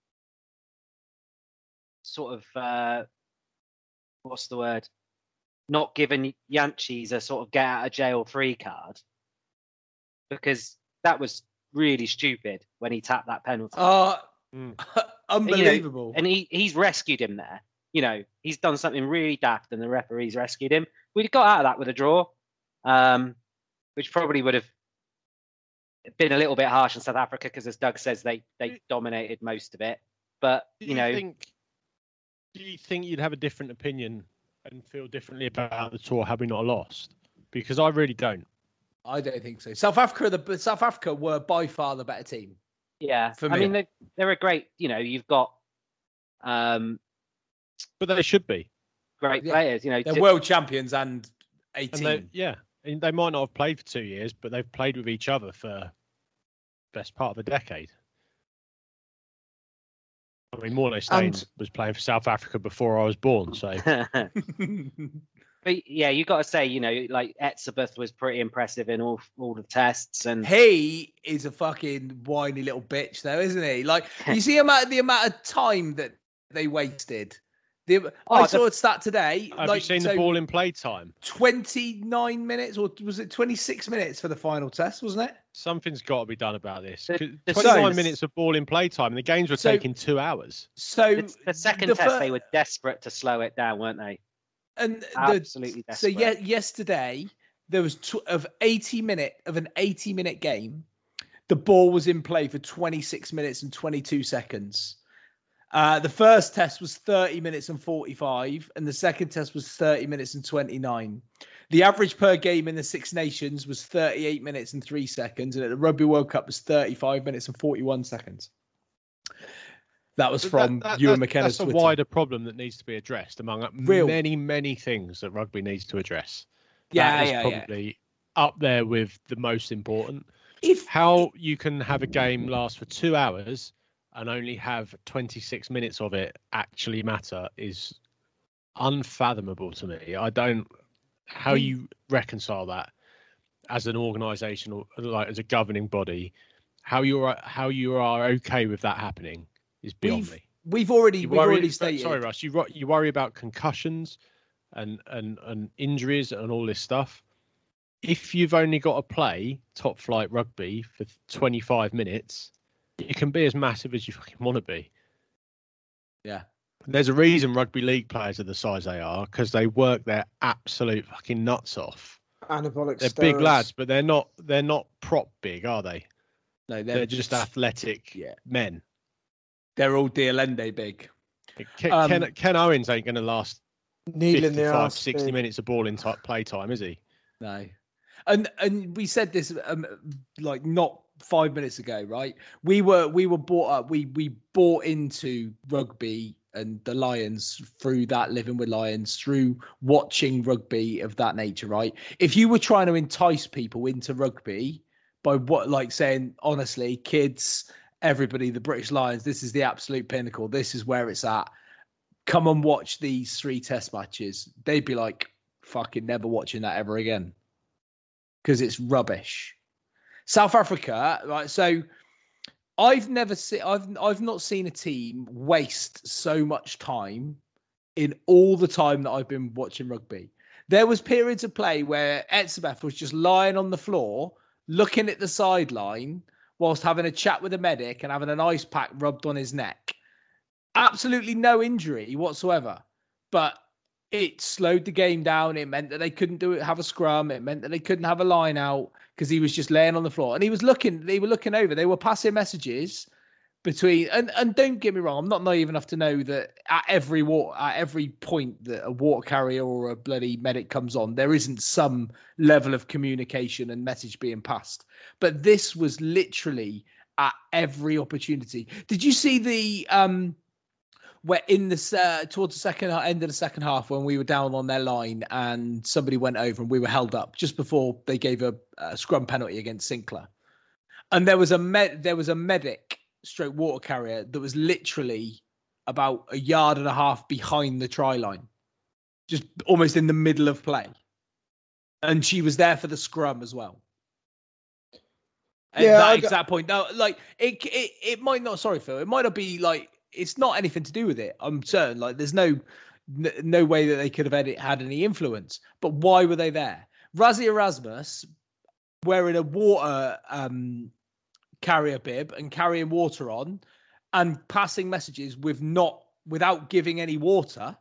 sort of uh, what's the word, not given Yanchis a sort of get out of jail free card, because that was really stupid when he tapped that penalty. Oh, mm. Unbelievable. And, you know, and he, he's rescued him there. You know, he's done something really daft and the referee's rescued him. We'd have got out of that with a draw, um, which probably would have been a little bit harsh in South Africa because, as Doug says, they, they dominated most of it. But, you, you know... Think, do you think you'd have a different opinion and feel differently about the tour had we not lost? Because I really don't. I don't think so. South Africa, the South Africa were by far the better team. Yeah, for me. I mean, they, they're a great. You know, you've got, um, but they should be great yeah. players. You know, they're to, world champions and eighteen. And yeah, and they might not have played for two years, but they've played with each other for best part of a decade. I mean, Morné Steyn and... was playing for South Africa before I was born, so. But yeah, you got to say, you know, like Etzebeth was pretty impressive in all all the tests, and he is a fucking whiny little bitch, though, isn't he? Like, you see amount the amount of time that they wasted. The, oh, I saw a stat today. Have like, you seen so the ball in play time? twenty-nine minutes, or was it twenty-six minutes for the final test? Wasn't it? Something's got to be done about this. The, the twenty-nine so, minutes of ball in play time, and the games were so, taking two hours. So the, the second the test, fir- they were desperate to slow it down, weren't they? And absolutely the, so desperate. yeah, yesterday there was tw- of eighty minute of an eighty minute game. The ball was in play for twenty-six minutes and twenty-two seconds. Uh, the first test was thirty minutes and forty-five, and the second test was thirty minutes and twenty-nine. The average per game in the Six Nations was thirty-eight minutes and three seconds, and at the Rugby World Cup was thirty-five minutes and forty-one seconds. That was from that, that, Ewan that, McKenna's That's Twitter. a wider problem that needs to be addressed among Real. many, many things that rugby needs to address. Yeah, that is yeah, probably yeah. up there with the most important. If How you can have a game last for two hours and only have twenty-six minutes of it actually matter is unfathomable to me. I don't. How you reconcile that as an organisation or like as a governing body, how you're how you are okay with that happening is beyond we've, me. We've already you we've worry, already stated. Sorry, Russ. You you worry about concussions and and and injuries and all this stuff. if you've only got to play top flight rugby for twenty-five minutes, you can be as massive as you fucking want to be. Yeah. There's a reason rugby league players are the size they are, because they work their absolute fucking nuts off. Anabolic They're steroids. big lads, but they're not they're not prop big, are they? No, they're, they're just athletic yeah. men. They're all Dialende big. Ken, Um, Ken, Ken Owens ain't going to last Kneeling the fifty-five, arse, sixty big. minutes of ball in t- play time, is he? No. And and we said this um, like not five minutes ago, right? We were we were brought up, we we bought into rugby and the Lions through that living with Lions, through watching rugby of that nature, right? If you were trying to entice people into rugby by what, like saying, honestly, kids, everybody, the British Lions, this is the absolute pinnacle. This is where it's at. Come and watch these three test matches. They'd be like, fucking never watching that ever again. Because it's rubbish. South Africa, right? So I've never seen, I've I've not seen a team waste so much time in all the time that I've been watching rugby. There was periods of play where Etzebeth was just lying on the floor, looking at the sideline, whilst having a chat with a medic and having an ice pack rubbed on his neck. Absolutely no injury whatsoever, but it slowed the game down. It meant that they couldn't do it, have a scrum. It meant that they couldn't have a line out because he was just laying on the floor. And he was looking, they were looking over. They were passing messages between, and, and don't get me wrong, I'm not naive enough to know that at every water, at every point that a water carrier or a bloody medic comes on, there isn't some level of communication and message being passed. But this was literally at every opportunity. Did you see the, um, where in the uh, towards the second end of the second half when we were down on their line and somebody went over and we were held up just before they gave a, a scrum penalty against Sinclair, and there was a med- there was a medic stroke water carrier that was literally about a yard and a half behind the try line, just almost in the middle of play, and she was there for the scrum as well. At Yeah, that I exact point. Now, like it, it, it might not. Sorry, Phil. It might not be like. It's not anything to do with it. I'm certain. Like, there's no, n- no way that they could have had, it, had any influence. But why were they there? Rassie Erasmus wearing a water um, carrier bib and carrying water on, and passing messages with not without giving any water.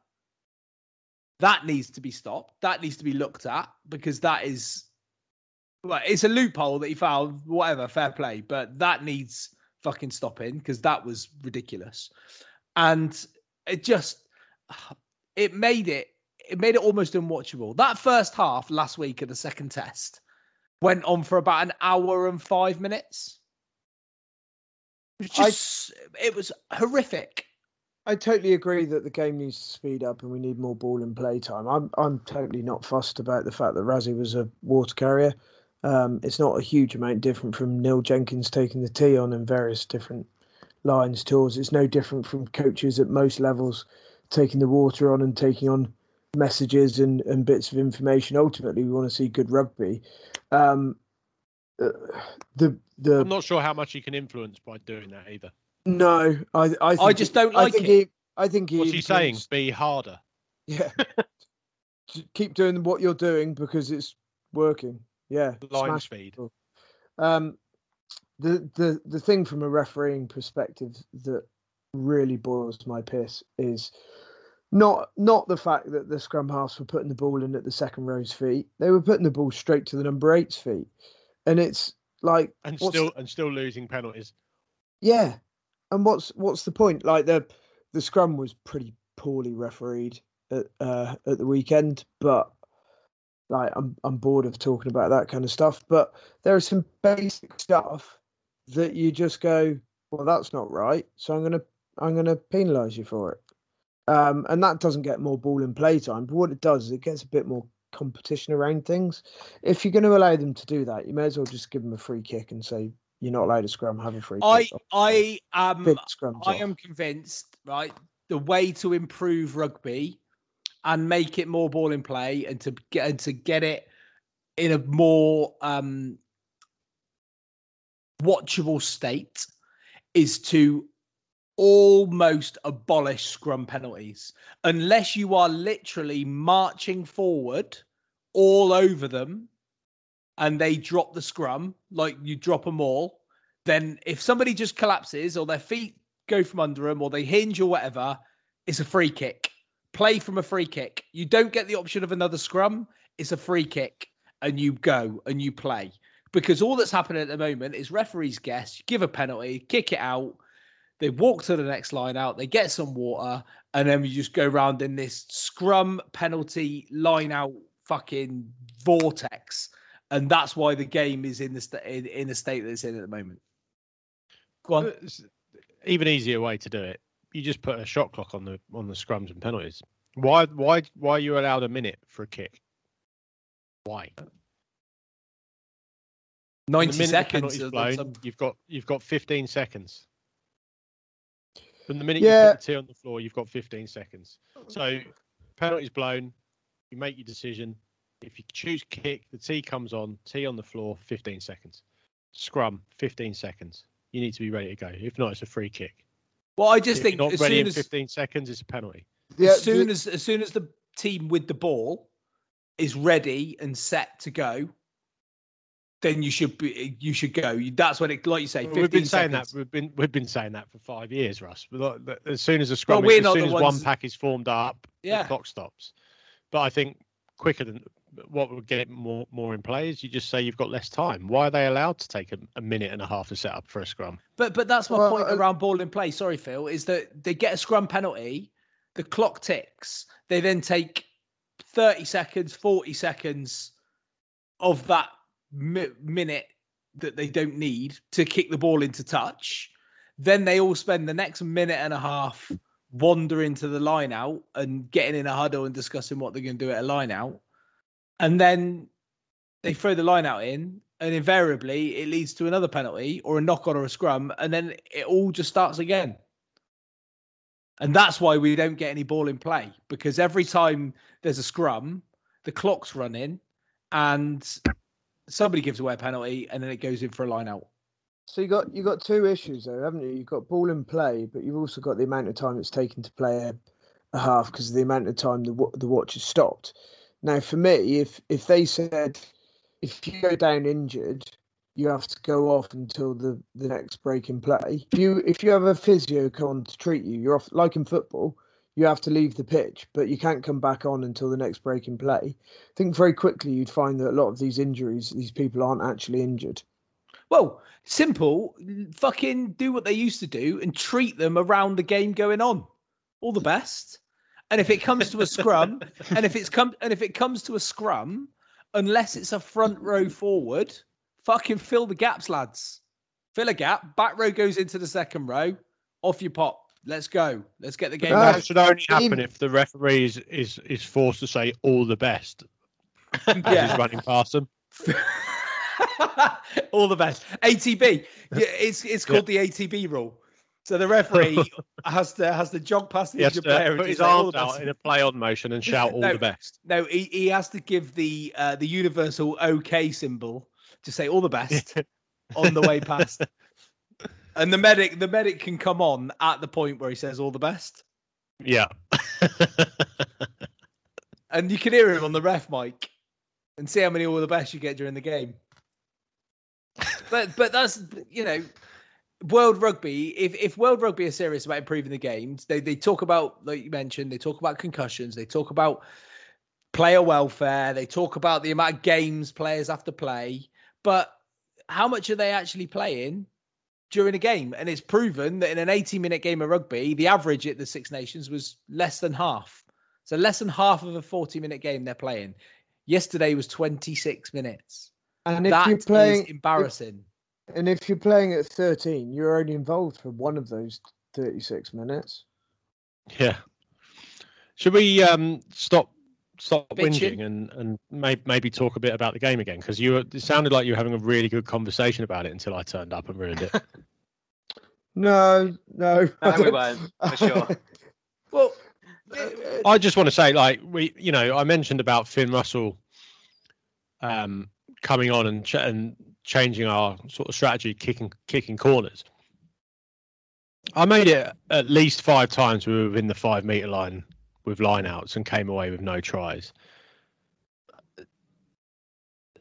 That needs to be stopped. That needs to be looked at, because that is, well, it's a loophole that he found. Whatever, fair play. But that needs fucking stopping, because that was ridiculous. And it just it made it it made it almost unwatchable. That first half last week of the second test went on for about an hour and five minutes. It was just I, it was horrific. I totally agree that the game needs to speed up and we need more ball and play time. I'm I'm totally not fussed about the fact that Rassie was a water carrier. Um, it's not a huge amount different from Neil Jenkins taking the tee on in various different Lions tours. It's no different from coaches at most levels taking the water on and taking on messages and, and bits of information. Ultimately, we want to see good rugby. Um, uh, the the I'm not sure how much he can influence by doing that either. No, I I, think I just don't like I think it. He, I think he What's he saying? influenced- Be harder. Yeah. Just keep doing what you're doing because it's working. Yeah. Line smash speed. people. Um, the the the thing from a refereeing perspective that really boils my piss is not not the fact that the scrum halves were putting the ball in at the second row's feet. They were putting the ball straight to the number eight's feet, and it's like And what's- still and still losing penalties. yeah. And what's what's the point? Like the the scrum was pretty poorly refereed at uh, at the weekend, but like I'm I'm bored of talking about that kind of stuff. But there is some basic stuff that you just go, well, that's not right, so I'm gonna I'm gonna penalise you for it. Um, and that doesn't get more ball and play time, but what it does is it gets a bit more competition around things. If you're going to allow them to do that, you may as well just give them a free kick and say you're not allowed to scrum, have a free I kick. I am Big scrums I off. am convinced, right? The way to improve rugby and make it more ball in play and to get and to get it in a more um, watchable state is to almost abolish scrum penalties, unless you are literally marching forward all over them and they drop the scrum, like you drop them all, then if somebody just collapses or their feet go from under them or they hinge or whatever, it's a free kick. Play from a free kick. You don't get the option of another scrum. It's a free kick and you go and you play. Because all that's happening at the moment is referees guess, you give a penalty, kick it out, they walk to the next line out, they get some water, and then you just go around in this scrum penalty line out fucking vortex. And that's why the game is in the st- in, in the state that it's in at the moment. Go on. Even easier way to do it. You just put a shot clock on the on the scrums and penalties. Why why why are you allowed a minute for a kick? Why? Ninety seconds. Blown, some... You've got you've got fifteen seconds. From the minute yeah. you put the tee on the floor, you've got fifteen seconds. So penalty's blown, you make your decision. If you choose kick, the tee comes on, tee on the floor, fifteen seconds. Scrum, fifteen seconds. You need to be ready to go. If not, it's a free kick. Well, I just if think you're not as ready soon in as fifteen seconds, it's a penalty. Yeah, as soon the... as as soon as the team with the ball is ready and set to go, then you should be you should go. That's when it, like you say, fifteen we've been saying seconds. that we've been we've been saying that for five years, Russ. As soon as a scrum, well, as soon as ones... one pack is formed up, yeah. the clock stops. But I think quicker than what would get more more in play is you just say you've got less time. Why are they allowed to take a, a minute and a half to set up for a scrum? But but that's my well, point uh, around ball in play. Sorry, Phil, is that they get a scrum penalty, the clock ticks, they then take thirty seconds, forty seconds of that mi- minute that they don't need to kick the ball into touch. Then they all spend the next minute and a half wandering to the line out and getting in a huddle and discussing what they're going to do at a line out. And then they throw the line out in, and invariably it leads to another penalty or a knock on or a scrum, and then it all just starts again. And that's why we don't get any ball in play, because every time there's a scrum, the clock's running and somebody gives away a penalty and then it goes in for a line out. So you got you got two issues though, haven't you? You've got ball in play, but you've also got the amount of time it's taken to play a, a half because of the amount of time the the watch has stopped. Now, for me, if if they said if you go down injured, you have to go off until the, the next break in play. If you if you have a physio come on to treat you, you're off. Like in football, you have to leave the pitch, but you can't come back on until the next break in play. I think very quickly you'd find that a lot of these injuries, these people aren't actually injured. Well, simple. Fucking do what they used to do and treat them around the game going on. All the best. And if it comes to a scrum, and if it's come, and if it comes to a scrum, unless it's a front row forward, fucking fill the gaps, lads. Fill a gap. Back row goes into the second row. Off you pop. Let's go. Let's get the game. That going. should only happen if the referee is is, is forced to say all the best. Yeah. He's running past them. All the best. A T B. Yeah, it's it's called yeah. the A T B rule. So the referee has to has to jog past the injured player, put his arms out in a play on motion and shout all no, the best. No, he, he has to give the uh, the universal OK symbol to say all the best on the way past. And the medic the medic can come on at the point where he says all the best. Yeah. And you can hear him on the ref mic and see how many all the best you get during the game. But but that's, you know, World Rugby, if, if World Rugby are serious about improving the games, they, they talk about, like you mentioned, they talk about concussions, they talk about player welfare, they talk about the amount of games players have to play, but how much are they actually playing during a game? And it's proven that in an eighty-minute game of rugby, the average at the Six Nations was less than half. So less than half of a forty-minute game they're playing. Yesterday was twenty-six minutes. And if that you're playing, is embarrassing. If, and if you're playing at thirteen, you're only involved for one of those thirty-six minutes. Yeah. Should we um, stop stop Bitching. whinging and and maybe maybe talk a bit about the game again? Because you were, it sounded like you were having a really good conversation about it until I turned up and ruined it. no, no, no, we won't for sure. Well, I just want to say, like we, you know, I mentioned about Finn Russell um, coming on and ch- and changing our sort of strategy, kicking kicking corners. I made it at least five times we were within the five metre line with line outs and came away with no tries.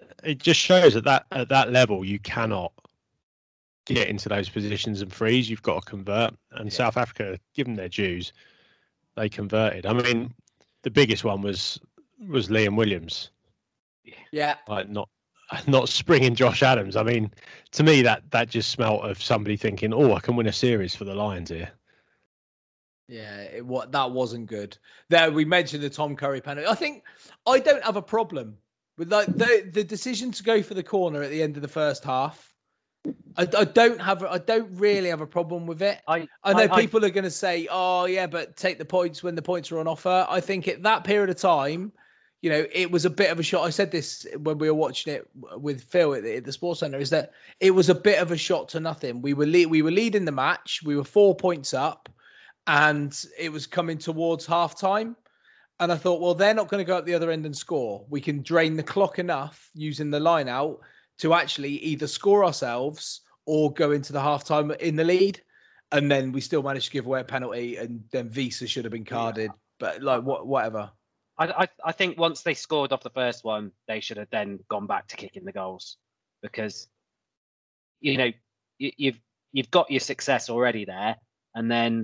it just shows at that at that level you cannot get into those positions and freeze. You've got to convert. And yeah. South Africa, given their dues, they converted. I mean, the biggest one was was Liam Williams. Yeah, like not not springing Josh Adams. I mean, to me that that just smelt of somebody thinking, "Oh, I can win a series for the Lions here." Yeah, it, what that wasn't good. There, we mentioned the Tom Curry penalty. I think I don't have a problem with like the the decision to go for the corner at the end of the first half. I, I don't have I don't really have a problem with it. I I know I, people I, are going to say, "Oh, yeah, but take the points when the points are on offer." I think at that period of time, you know, it was a bit of a shot. I said this when we were watching it with Phil at the, at the Sports Centre, is that it was a bit of a shot to nothing. We were le- we were leading the match. We were four points up. And it was coming towards half time. And I thought, well, they're not going to go up the other end and score. We can drain the clock enough using the line out to actually either score ourselves or go into the half time in the lead. And then we still managed to give away a penalty. And then Visa should have been carded. But like, what, whatever. I, I, I think once they scored off the first one, they should have then gone back to kicking the goals. Because, you know, you, you've you've got your success already there. And then,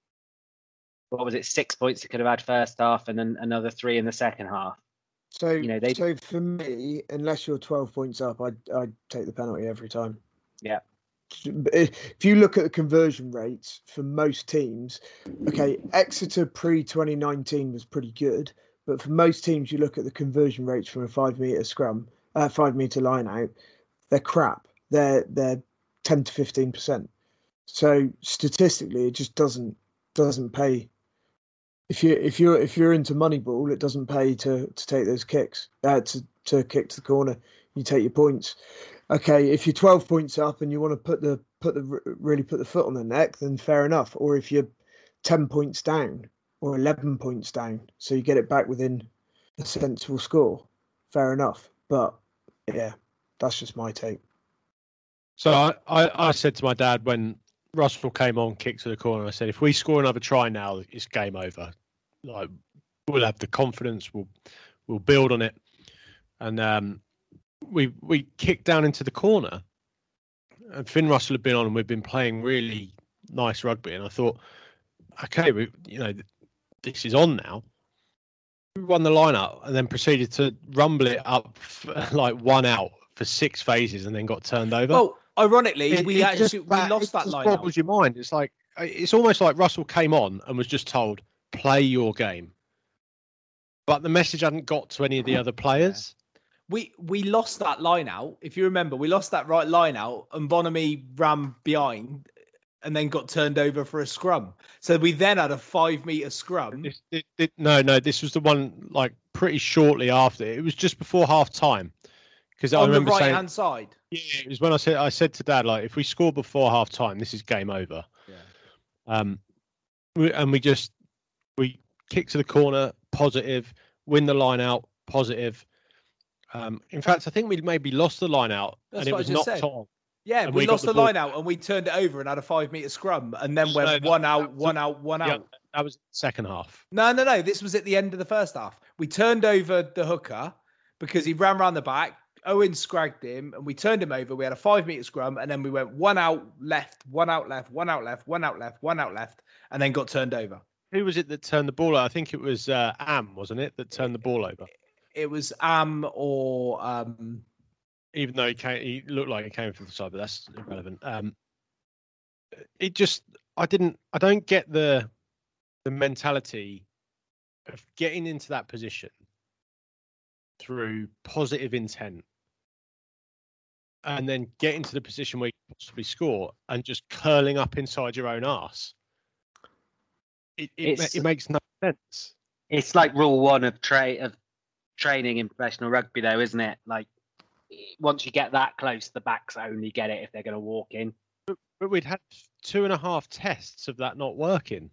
what was it, six points they could have had first half and then another three in the second half. So, you know, they... so for me, unless you're twelve points up, I'd, I'd take the penalty every time. Yeah. If you look at the conversion rates for most teams, okay, Exeter pre twenty nineteen was pretty good, but for most teams, you look at the conversion rates from a five metre scrum, uh, five metre line out, they're crap. They're, they're ten to fifteen percent. So statistically, it just doesn't, doesn't pay. If you if you're if you're into Moneyball, it doesn't pay to to take those kicks, uh, to to kick to the corner. You take your points. Okay, if you're twelve points up and you want to put the put the really put the foot on the neck, then fair enough. Or if you're ten points down or eleven points down, so you get it back within a sensible score, fair enough. But yeah, that's just my take. So I I, I said to my dad when Russell came on, kicked to the corner, I said, if we score another try now, it's game over. Like, we'll have the confidence, we'll we'll build on it. And um, we we kicked down into the corner. And Finn Russell had been on and we've been playing really nice rugby. And I thought, okay, we you know, this is on now. We won the line up and then proceeded to rumble it up for, like one out for six phases and then got turned over. Oh, ironically, it, we it actually just, we lost it that just line. Boggles your mind. It's like it's almost like Russell came on and was just told, "Play your game," but the message hadn't got to any of the other players. Yeah. We we lost that line out. If you remember, we lost that right line out, and Bonamy ran behind, and then got turned over for a scrum. So we then had a five meter scrum. It, it, it, no, no, this was the one like pretty shortly after. It was just before half time. Because I remember on the right saying, hand side. Yeah, it was when I said I said to Dad, like, if we score before half time, this is game over. Yeah. Um, we, and we just we kick to the corner, positive, win the line out, positive. Um, in fact, I think we maybe lost the line out That's and it what was I just knocked said. on. Yeah, we, we lost the, the line out and we turned it over and had a five meter scrum and then went no, one, out, one out, one yeah, out. That was second half. No, no, no. This was at the end of the first half. We turned over the hooker because he ran around the back. Owen scragged him and we turned him over. We had a five meter scrum and then we went one out left, one out left, one out left, one out left, one out left, and then got turned over. Who was it that turned the ball over? I think it was uh, Am, wasn't it, that turned the ball over? It was Am or... Um... Even though he, came, he looked like he came from the side, but that's irrelevant. Um, it just, I didn't, I don't get the the mentality of getting into that position through positive intent and then getting to the position where you possibly score and just curling up inside your own arse. It it, it makes no sense. It's like rule one of tra- of training in professional rugby, though, isn't it? Like, once you get that close, the backs only get it if they're going to walk in. But, but we'd had two and a half tests of that not working.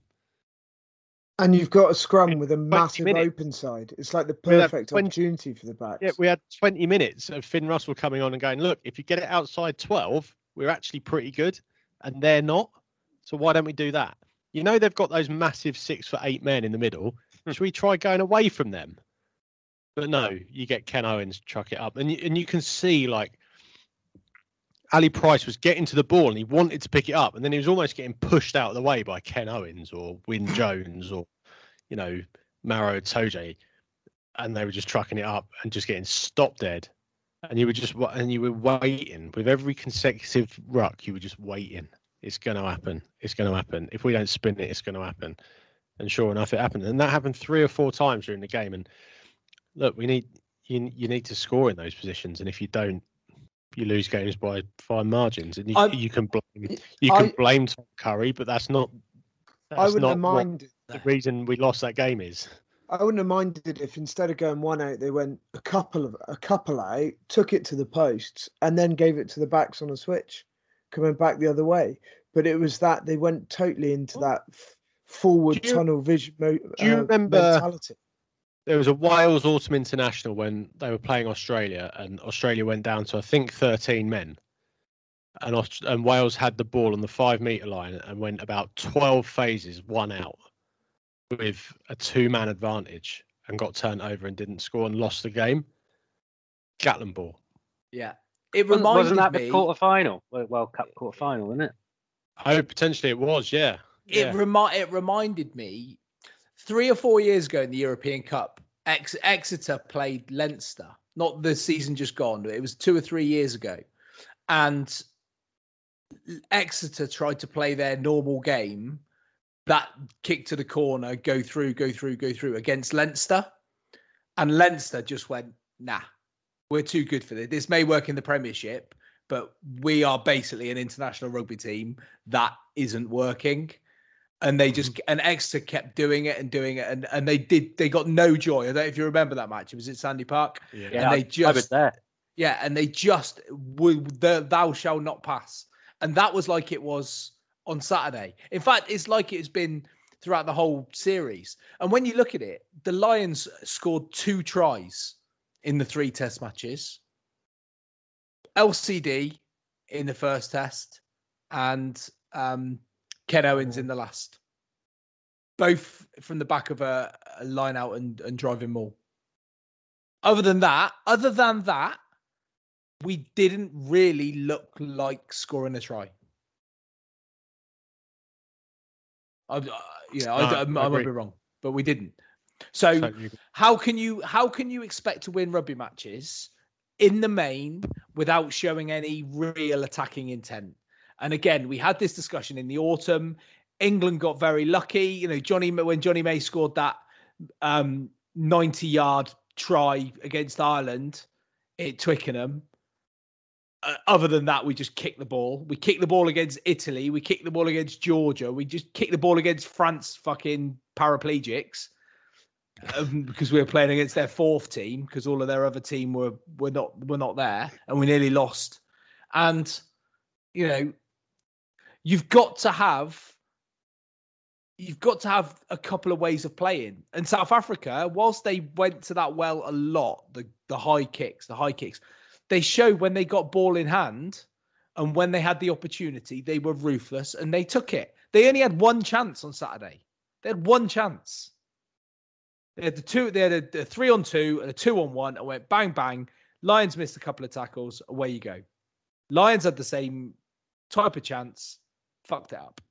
And you've got a scrum with a massive minutes. open side. It's like the perfect twenty, opportunity for the backs. Yeah, we had twenty minutes of Finn Russell coming on and going, look, if you get it outside twelve, we're actually pretty good. And they're not. So why don't we do that? You know, they've got those massive six foot eight men in the middle. Should we try going away from them? But no, you get Ken Owens chuck it up, and you, and you can see like Ali Price was getting to the ball and he wanted to pick it up, and then he was almost getting pushed out of the way by Ken Owens or Wyn Jones or, you know, Maro Itoje, and they were just trucking it up and just getting stopped dead. And you were just and you were waiting with every consecutive ruck. You were just waiting. It's going to happen. It's going to happen. If we don't spin it, it's going to happen. And sure enough, it happened. And that happened three or four times during the game. And look, we need you. You need to score in those positions. And if you don't, you lose games by fine margins. And you, you can blame you can I, blame Tom Curry, but that's not. That's I wouldn't not have minded. The reason we lost that game is. I wouldn't have minded if instead of going one out, they went a couple of a couple out, took it to the posts, and then gave it to the backs on a switch, coming back the other way. But it was that they went totally into that f- forward you, tunnel vision. Uh, do you remember mentality. There was a Wales Autumn International when they were playing Australia, and Australia went down to I think thirteen men, and Aust- and Wales had the ball on the five metre line and went about twelve phases, one out, with a two-man advantage, and got turned over and didn't score and lost the game. Gatland ball. Yeah, it reminded wasn't that me the quarter final, World Cup quarter final, wasn't it? Oh, potentially it was. Yeah. It yeah. remi- It reminded me three or four years ago in the European Cup. Ex- Exeter played Leinster, not the season just gone, but it was two or three years ago, and Exeter tried to play their normal game. That kick to the corner, go through, go through, go through against Leinster. And Leinster just went, nah, we're too good for this. This may work in the Premiership, but we are basically an international rugby team that isn't working. And they just, and Exeter kept doing it and doing it. And, and they did, they got no joy. I don't know if you remember that match. It was at Sandy Park. Yeah, and yeah they I, just, I was there. Yeah, and they just, would the, thou shall not pass. And that was like it was on Saturday. In fact, it's like it's been throughout the whole series. And when you look at it, the Lions scored two tries in the three test matches. L C D in the first test and um, Ken Owens in the last. Both from the back of a, a line out and, and driving maul. Other than that, other than that, we didn't really look like scoring a try. I, you know, I, I, I, I might be wrong, but we didn't. So totally. how can you how can you expect to win rugby matches in the main without showing any real attacking intent? And again, we had this discussion in the autumn. England got very lucky. You know, Johnny when Johnny May scored that um, ninety-yard try against Ireland at Twickenham. Uh, other than that, we just kicked the ball. We kicked the ball against Italy. We kicked the ball against Georgia. We just kicked the ball against France fucking paraplegics um, because we were playing against their fourth team because all of their other team were were not were not there, and we nearly lost. And you know, you've got to have you've got to have a couple of ways of playing. And South Africa, whilst they went to that well a lot, the the high kicks, the high kicks. They showed when they got ball in hand and when they had the opportunity, they were ruthless and they took it. They only had one chance on Saturday. They had one chance. They had the two, they had a, a three on two and a two on one and went bang, bang. Lions missed a couple of tackles. Away you go. Lions had the same type of chance. Fucked it up.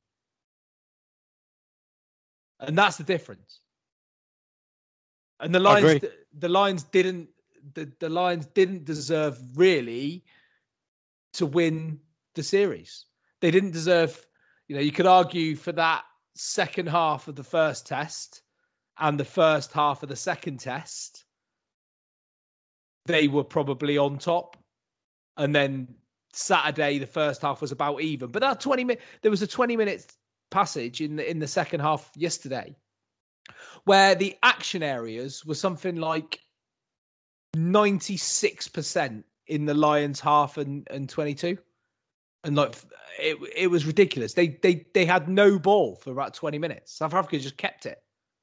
And that's the difference. And the Lions, the, the Lions didn't, The, the Lions didn't deserve really to win the series. They didn't deserve, you know, you could argue for that second half of the first test and the first half of the second test. They were probably on top. And then Saturday, the first half was about even. But that twenty minute, there was a twenty minute passage in the, in the second half yesterday where the action areas were something like ninety-six percent in the Lions half and, and twenty-two. And like it it was ridiculous. They they they had no ball for about twenty minutes. South Africa just kept it.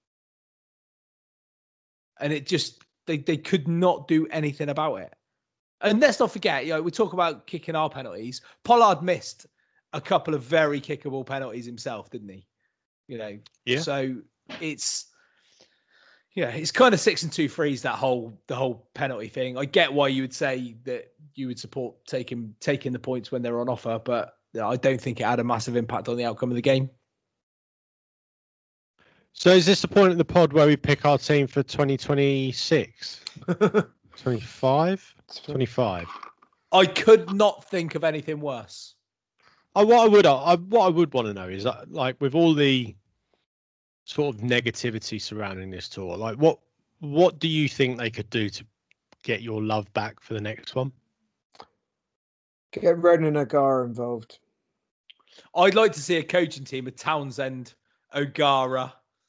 And it just they they could not do anything about it. And let's not forget, you know, we talk about kicking our penalties. Pollard missed a couple of very kickable penalties himself, didn't he? You know. Yeah. So it's Yeah, it's kind of six and two threes, that whole the whole penalty thing. I get why you would say that you would support taking taking the points when they're on offer, but I don't think it had a massive impact on the outcome of the game. So is this the point of the pod where we pick our team for twenty twenty-six? twenty-five? twenty-five. I could not think of anything worse. I, what I would I, what I would want to know is, uh, like, with all the sort of negativity surrounding this tour, like what what do you think they could do to get your love back for the next one? Get Ronan O'Gara involved. I'd like to see a coaching team of Townsend, O'Gara.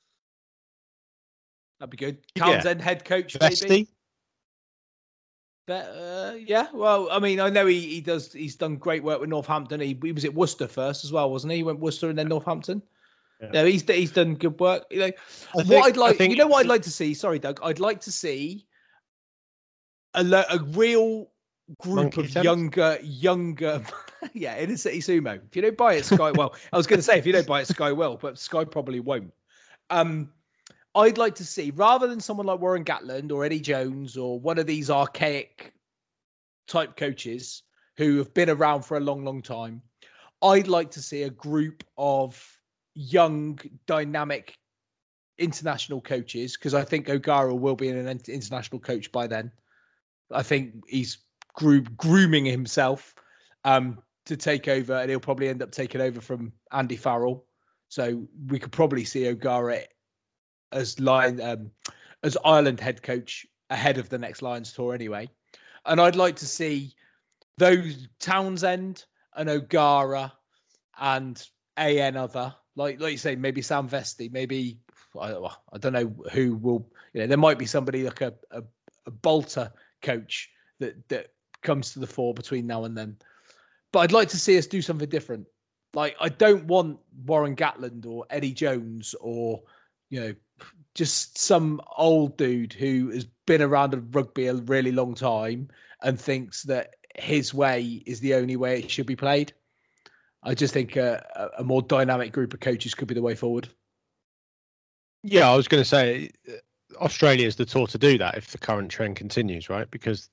That'd be good. Townsend, yeah. Head coach, Vesty? maybe. But, uh, yeah, well, I mean, I know he, he does. He's done great work with Northampton. He, he was at Worcester first as well, wasn't he? He went Worcester and then Northampton. Yeah, no, he's he's done good work. You know, what think, I'd like, think, you know, what I'd like to see. Sorry, Doug. I'd like to see a a real group of younger, younger, yeah, Inner City Sumo. If you don't buy it, Sky. Well, I was going to say if you don't buy it, Sky will, but Sky probably won't. Um. I'd like to see, rather than someone like Warren Gatland or Eddie Jones or one of these archaic type coaches who have been around for a long, long time, I'd like to see a group of young, dynamic international coaches, because I think O'Gara will be an international coach by then. I think he's gro- grooming himself um, to take over, and he'll probably end up taking over from Andy Farrell. So we could probably see O'Gara as Lion, um, as Ireland head coach ahead of the next Lions tour anyway. And I'd like to see those Townsend and O'Gara and A N other, like like you say, maybe Sam Vesty, maybe, I, I don't know who will, you know, there might be somebody like a, a, a Bolter coach that, that comes to the fore between now and then. But I'd like to see us do something different. Like, I don't want Warren Gatland or Eddie Jones or, you know, just some old dude who has been around rugby a really long time and thinks that his way is the only way it should be played. I just think a, a more dynamic group of coaches could be the way forward. Yeah, I was going to say Australia is the tour to do that if the current trend continues, right? Because,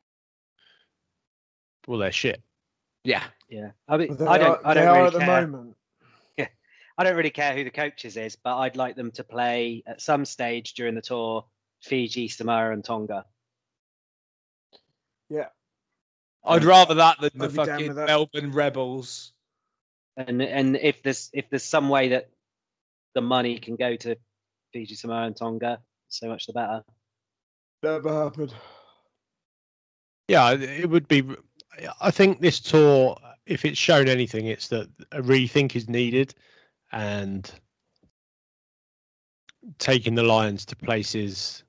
well, they're shit. Yeah, yeah. I mean, well, I don't. Are, I don't they really are at care. the moment. I don't really care who the coaches is, but I'd like them to play at some stage during the tour Fiji, Samoa, and Tonga. Yeah, I'd rather that than the fucking Melbourne Rebels. And and if there's if there's some way that the money can go to Fiji, Samoa, and Tonga, so much the better. Never happened. Yeah, it would be. I think this tour, if it's shown anything, it's that a rethink is needed. And taking the Lions to places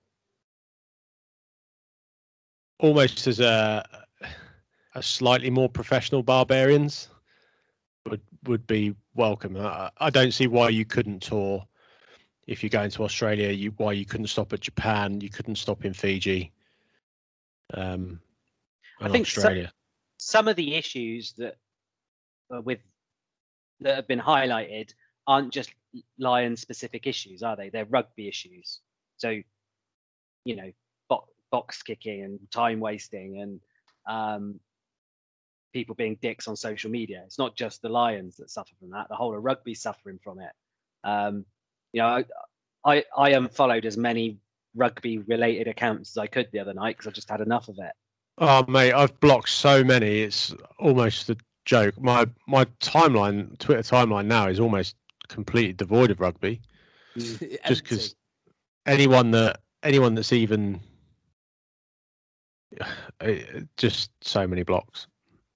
almost as a a slightly more professional Barbarians would would be welcome. I, I don't see why you couldn't tour if you're going to Australia. You why you couldn't stop at Japan. You couldn't stop in Fiji. Um, I think Australia. Some, some of the issues that uh, with that have been highlighted aren't just Lions specific issues, are they? They're rugby issues. So, you know, bo- box kicking and time wasting and um, people being dicks on social media. It's not just the Lions that suffer from that. The whole of rugby's suffering from it. Um, you know, I, I, I unfollowed as many rugby related accounts as I could the other night because I just had enough of it. Oh, mate, I've blocked so many. It's almost a joke. My my timeline, Twitter timeline now is almost completely devoid of rugby, just because anyone that anyone that's even just so many blocks.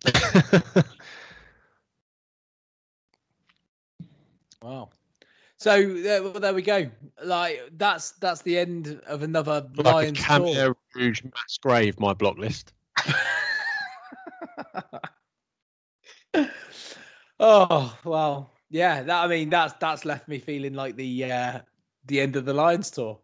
Wow. So there, well, there we go. Like that's that's the end of another like Lions a Khmer tour. Rouge mass grave. My block list. Oh wow. Yeah, that I mean that's that's left me feeling like the uh, the end of the Lions tour.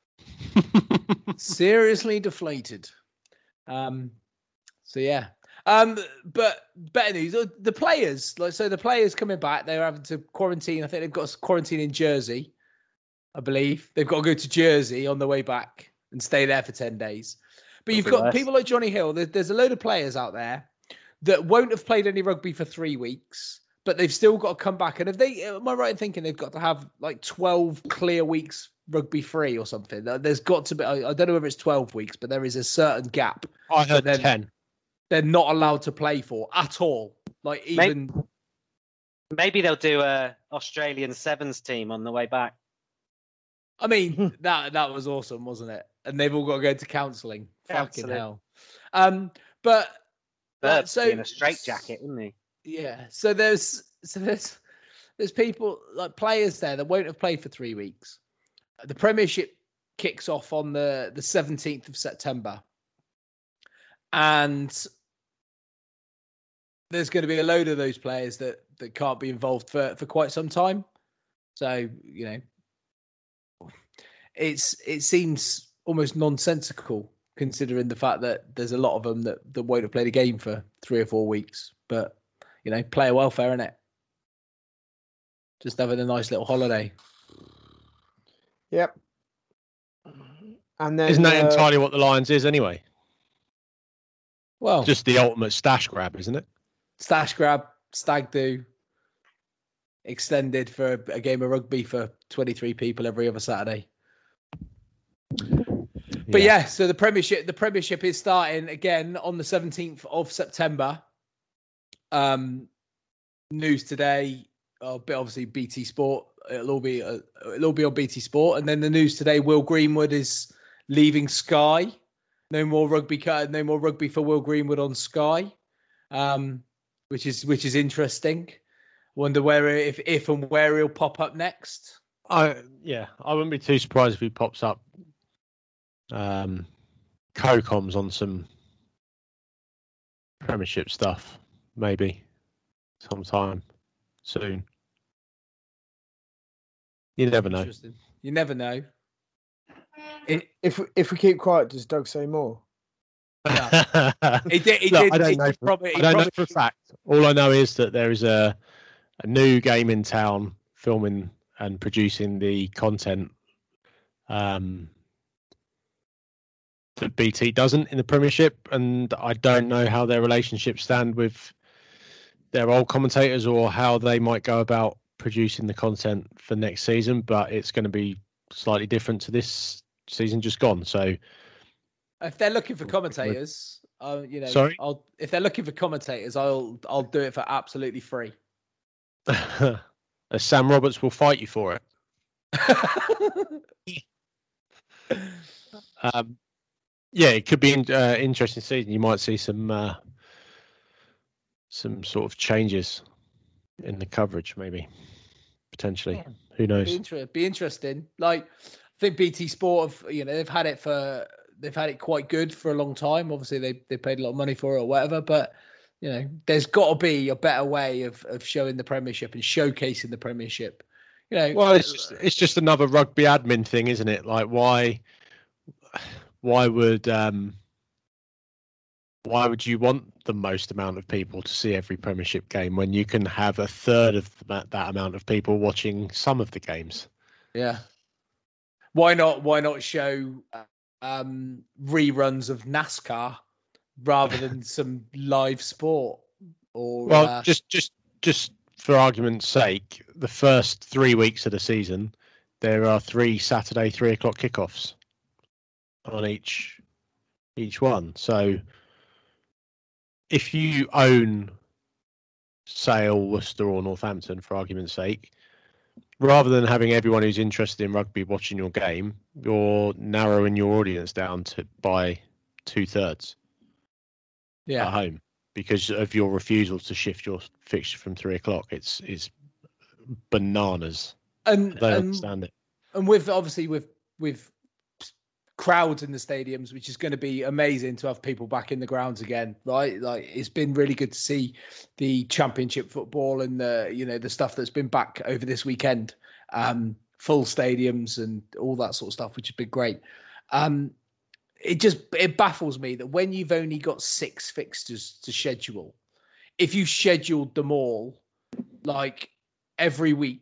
Seriously deflated. Um, so yeah. Um, but better news: the players, like so, the players coming back. They're having to quarantine. I think they've got a quarantine in Jersey. I believe. They've got to go to Jersey on the way back and stay there for ten days. But That'll you've be got worse. people like Johnny Hill. There, there's a load of players out there that won't have played any rugby for three weeks, but they've still got to come back. And if they, am I right in thinking they've got to have like twelve clear weeks rugby free or something? There's got to be, I don't know whether it's twelve weeks, but there is a certain gap. I heard that they're- ten. They're not allowed to play for at all. Like even Maybe, maybe they'll do a Australian sevens team on the way back. I mean, that that was awesome, wasn't it? And they've all got to go to counselling. Fucking Absolutely. hell. Um, but uh, Bert so in a straitjacket, wouldn't he? yeah, so there's so there's there's people like players there that won't have played for three weeks. The Premiership kicks off on the the seventeenth of September, and there's going to be a load of those players that that can't be involved for for quite some time. So you know, it's it seems almost nonsensical considering the fact that there's a lot of them that, that won't have played a game for three or four weeks. But you know, player welfare, innit? Just having a nice little holiday. Yep. And then Isn't that uh, entirely what the Lions is anyway? Well, Just the ultimate stash grab, isn't it? stash grab, stag do, extended for a, a game of rugby for twenty-three people every other Saturday. But yeah. yeah, so the Premiership, the Premiership is starting again on the seventeenth of September. Um, news today, a bit obviously B T Sport. It'll all be uh, it'll all be on B T Sport, and then the news today: Will Greenwood is leaving Sky. No more rugby, no more rugby for Will Greenwood on Sky. Um, which is which is interesting. Wonder where if if and where he'll pop up next. I yeah, I wouldn't be too surprised if he pops up um co-coms on some Premiership stuff, maybe sometime soon. You never know. You never know. It, if if we keep quiet, does Doug say more? Yeah. he did. He Look, did. I don't, he know, for, probably, I don't probably, know for a fact. All I know is that there is a a new game in town filming and producing the content um, that B T doesn't in the Premiership, and I don't know how their relationships stand with their old commentators or how they might go about producing the content for next season. But it's going to be slightly different to this season just gone. So. If they're looking for commentators, uh, you know, Sorry? I'll if they're looking for commentators, I'll I'll do it for absolutely free. Sam Roberts will fight you for it. um, yeah, it could be an uh, interesting season. You might see some uh, some sort of changes in the coverage, maybe potentially. Yeah. Who knows? Be, inter- be interesting. Like I think B T Sport have, you know, they've had it for. They've had it quite good for a long time. Obviously, they they paid a lot of money for it or whatever. But you know, there's got to be a better way of, of showing the Premiership and showcasing the Premiership. You know, well, it's just, it's just another rugby admin thing, isn't it? Like, why why would um, why would you want the most amount of people to see every Premiership game when you can have a third of that, that amount of people watching some of the games? Yeah. Why not? Why not show? Uh, um reruns of NASCAR rather than some live sport or well uh... just just just for argument's sake, the first three weeks of the season there are three Saturday three o'clock kickoffs on each each one. So if you own Sale, Worcester or Northampton, for argument's sake, rather than having everyone who's interested in rugby watching your game, you're narrowing your audience down to by two thirds. Yeah, at home because of your refusal to shift your fixture from three o'clock. It's it's bananas. And I don't and, understand it. And with obviously with with crowds in the stadiums, which is going to be amazing to have people back in the grounds again, right? Like it's been really good to see the Championship football and the you know the stuff that's been back over this weekend, um, full stadiums and all that sort of stuff, which has been great. Um, it just it baffles me that when you've only got six fixtures to schedule, if you scheduled them all like every week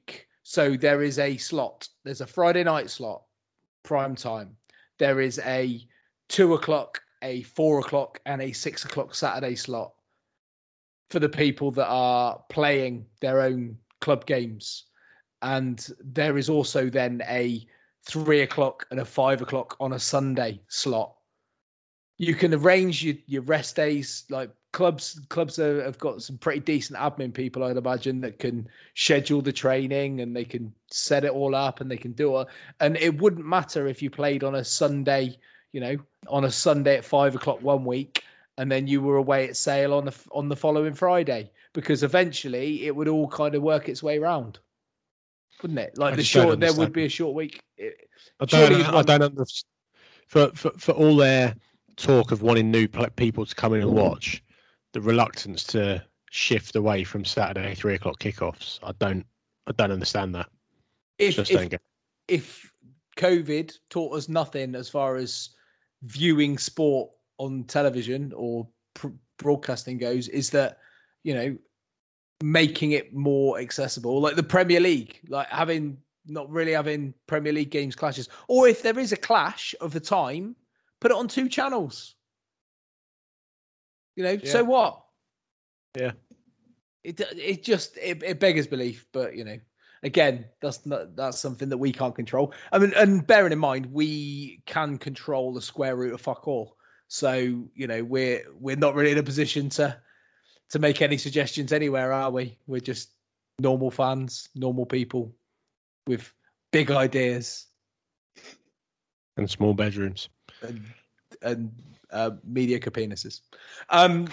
So there is a slot. There's a Friday night slot, prime time. There is a two o'clock, a four o'clock, and a six o'clock Saturday slot for the people that are playing their own club games. And there is also then a three o'clock and a five o'clock on a Sunday slot. You can arrange your, your rest days. Like clubs, clubs are, have got some pretty decent admin people, I'd imagine, that can schedule the training and they can set it all up and they can do it. And it wouldn't matter if you played on a Sunday, you know, on a Sunday at five o'clock one week, and then you were away at Sale on the on the following Friday, because eventually it would all kind of work its way around, wouldn't it? Like I the just don't short, there would understand. be a short week. It- I surely don't. you'd I want- don't understand. For, for for all their talk of wanting new pl- people to come in and watch, the reluctance to shift away from Saturday three o'clock kickoffs. I don't. I don't understand that. If Just if, don't get. if COVID taught us nothing as far as viewing sport on television or pr- broadcasting goes, is that, you know, making it more accessible, like the Premier League, like having not really having Premier League games clashes, or if there is a clash of the time, put it on two channels. You know, Yeah. so what? Yeah. It it just it, it beggars belief, but you know, again, that's not that's something that we can't control. I mean, and bearing in mind, we can control the square root of fuck all. So you know, we're we're not really in a position to to make any suggestions anywhere, are we? We're just normal fans, normal people with big ideas And small bedrooms. and and uh, mediocre penises. Um,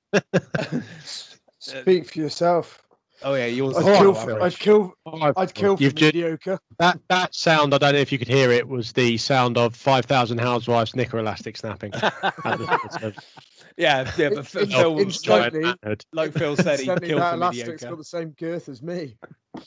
Speak for yourself. oh yeah, yours. I'd Oh, kill. Phil. I'd kill. Oh, I'd kill for You've ju- mediocre. That that sound, I don't know if you could hear it, was the sound of five thousand housewives knicker elastic snapping. At the- Yeah, yeah, but Phil, It's- Phil it's giant slightly- manhood. like Phil said, he Certainly killed that for elastic's mediocre. got the same girth as me.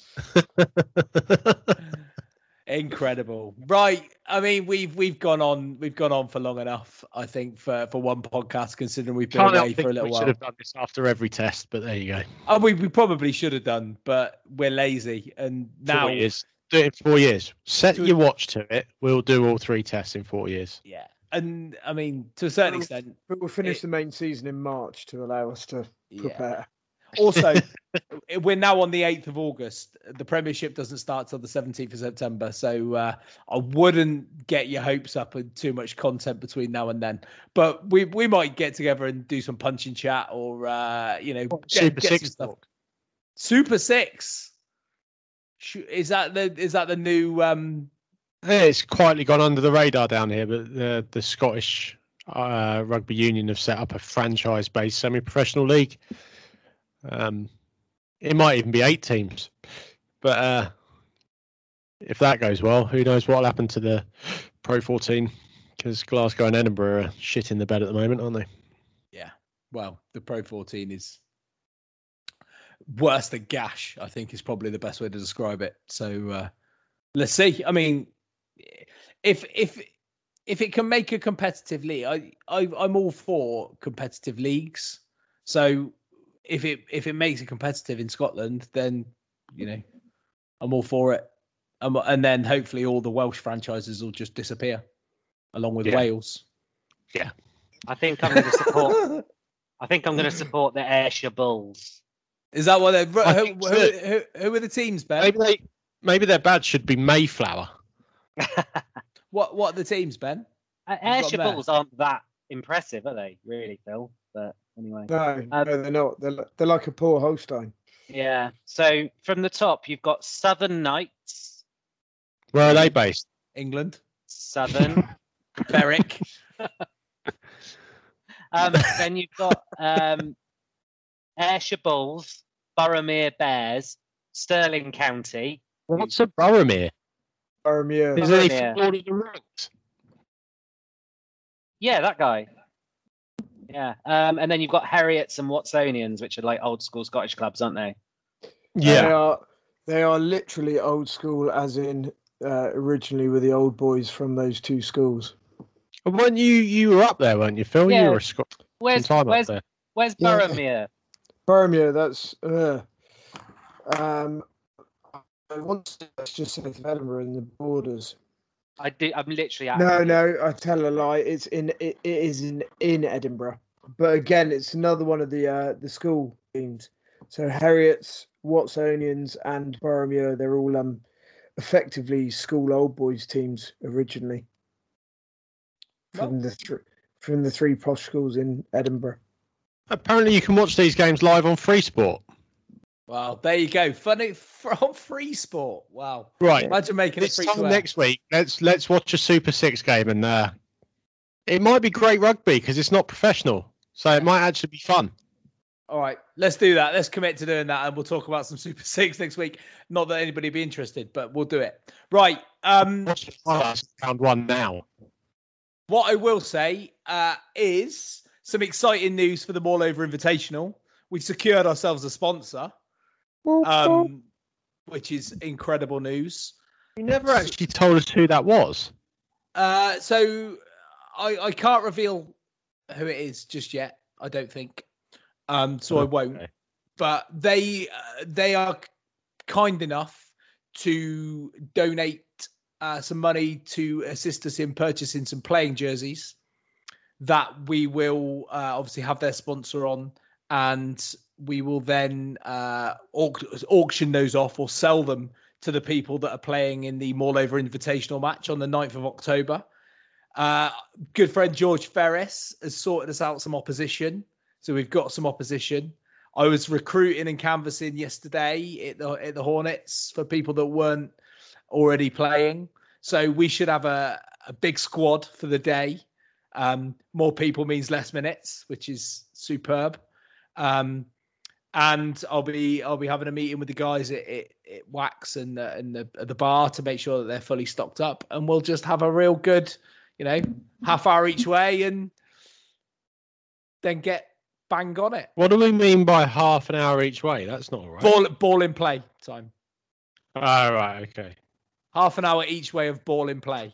Incredible, right? I mean, we've we've gone on we've gone on for long enough. I think for, for one podcast, considering we've been Can't away help for a think little we while. should have done this after every test, but there you go. Oh, we we probably should have done, but we're lazy, and now Four years. Do it in four years. Set To- your watch to it. We'll do all three tests in four years. yeah, and I mean to a certain Well, extent. But we'll finish It- the main season in March to allow us to Yeah. prepare. Also, we're now on the eighth of August. The Premiership doesn't start till the seventeenth of September. So uh, I wouldn't get your hopes up and too much content between now and then. But we we might get together and do some punching chat or, uh, you know, get, Super get Six some stuff. talk. Super Six. Sh- Is that the is that the new? Um... Yeah, it's quietly gone under the radar down here, but the the Scottish uh, Rugby Union have set up a franchise-based semi-professional league. Um, it might even be eight teams, but uh, if that goes well, who knows what'll happen to the Pro fourteen? Because Glasgow and Edinburgh are shit in the bed at the moment, aren't they? Yeah. Well, the Pro fourteen is worse than gash, I think is probably the best way to describe it. So uh, let's see. I mean, if if if it can make a competitive league, I, I I'm all for competitive leagues. So if it if it makes it competitive in Scotland, then you know I'm all for it. Um, and then hopefully all the Welsh franchises will just disappear along with Yeah. Wales. Yeah. I think I'm going to support. I think I'm going to support the Ayrshire Bulls. Is that what they're? I Who, think who, so. who, who are the teams, Ben? Maybe they maybe their badge should be Mayflower. What what are the teams, Ben? Uh, got Ayrshire them there. Bulls aren't that impressive, are they? Really, Phil? But anyway. No, Um, no, they're not. They're, li- they're like a poor Holstein. Yeah. So from the top, you've got Southern Knights. Where are they based? England. Southern. Berwick. um, then you've got um, Ayrshire Bulls, Boroughmere Bears, Stirling County. What's a Boroughmere? Boroughmere. Is he Boroughmere. from Lord of the Rings? Yeah, that guy. Yeah. Um, and then you've got Heriots and Watsonians, which are like old school Scottish clubs, aren't they? They Yeah. are. They are literally old school, as in uh, originally were the old boys from those two schools. When you you were up there, weren't you, Phil? Yeah. You were a Scot. Where's Some time up where's there. where's Yeah. Boroughmere? Boroughmere. That's. Uh, um, once it's just south of Edinburgh in the borders. I do. I'm literally. Out No, no, I tell a lie. It's in. It, it is in in Edinburgh, but again, it's another one of the uh, the school teams. So Heriots, Watsonians, and Boroughmuir, they're all um effectively school old boys teams originally from well, the th- from the three posh schools in Edinburgh. Apparently, you can watch these games live on Free Sport. Well, there you go. Funny from Free Sport. Wow. Right. Imagine making this it free time next week. Let's let's watch a Super Six game, and uh, it might be great rugby because it's not professional, so it might actually be fun. All right, let's do that. Let's commit to doing that, and we'll talk about some Super Six next week. Not that anybody be interested, but we'll do it. Right. Um, round one now. What I will say uh, is some exciting news for the Maul Over Invitational. We've secured ourselves a sponsor. Um, which is incredible news. You never actually told us who that was. Uh, so I, I can't reveal who it is just yet. I don't think. Um, so okay. I won't. But they uh, they are kind enough to donate uh, some money to assist us in purchasing some playing jerseys that we will uh, obviously have their sponsor on, and we will then uh, au- auction those off or sell them to the people that are playing in the Maul Over Invitational match on the ninth of October. Uh, good friend George Ferris has sorted us out some opposition. So we've got some opposition. I was recruiting and canvassing yesterday at the, at the Hornets for people that weren't already playing. So we should have a, a big squad for the day. Um, more people means less minutes, which is superb. Um, And I'll be I'll be having a meeting with the guys at, at, at Wax and the, and the at the bar to make sure that they're fully stocked up, and we'll just have a real good, you know, half hour each way, and then get bang on it. What do we mean by half an hour each way? That's not all right. Ball ball in play time. Oh, right, okay. Half an hour each way of ball in play,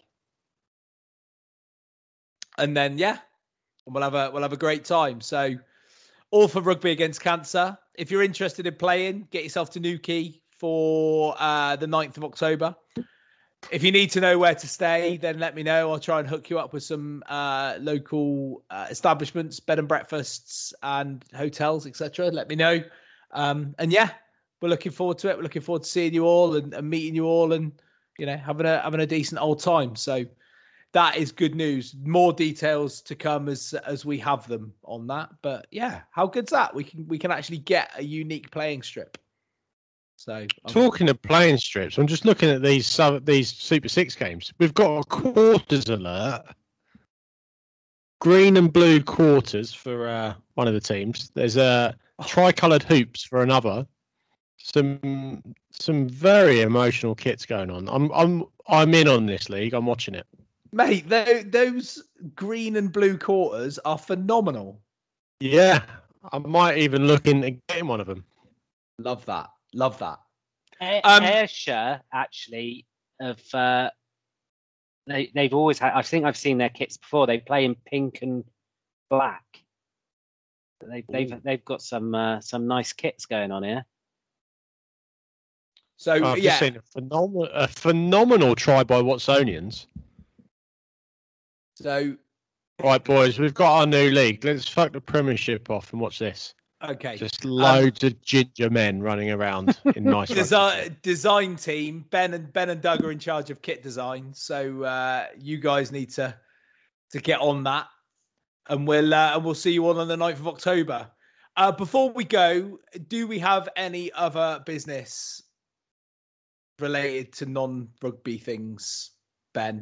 and then yeah, we'll have a we'll have a great time. So. All for Rugby Against Cancer. If you're interested in playing, get yourself to Newquay for uh, the ninth of October. If you need to know where to stay, then let me know. I'll try and hook you up with some uh, local uh, establishments, bed and breakfasts and hotels, et cetera. Let me know. Um, and yeah, we're looking forward to it. We're looking forward to seeing you all and, and meeting you all and, you know, having a having a decent old time. So that is good news. More details to come as as we have them on that. But yeah, how good's that? We can we can actually get a unique playing strip. So talking of playing strips, I'm just looking at these sub, these Super Six games. We've got a quarters alert, green and blue quarters for uh, one of the teams. There's a uh, tricoloured hoops for another. Some some very emotional kits going on. I'm I'm I'm in on this league. I'm watching it. Mate, those green and blue quarters are phenomenal. Yeah, I might even look into getting one of them. Love that. Love that. Air, um, Ayrshire, actually, have uh, they they've always had. I think I've seen their kits before. They play in pink and black. They've they've they've got some uh, some nice kits going on here. So oh, I've yeah, just seen a phenomenal a phenomenal try by Watsonians. So, right, boys, we've got our new league. Let's fuck the Premiership off and watch this. Okay. Just loads um, of ginger men running around in nice design, design team. Ben and Ben and Doug are in charge of kit design, so uh, you guys need to to get on that, and we'll uh, and we'll see you all on the ninth of October. Uh, before we go, do we have any other business related to non-rugby things, Ben?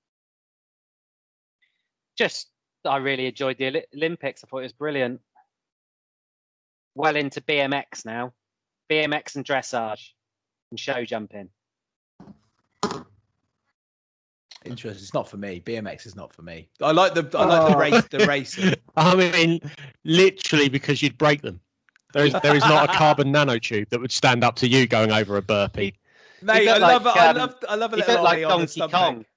Just, I really enjoyed the Olympics. I thought it was brilliant. Well into B M X now. B M X and dressage and show jumping. Interesting. It's not for me. B M X is not for me. I like the I like oh. the race. The racing. I mean, literally because you'd break them. There is there is not a carbon nanotube that would stand up to you going over a burpee. Mate, I like, love um, I love I love a little like Donkey Kong.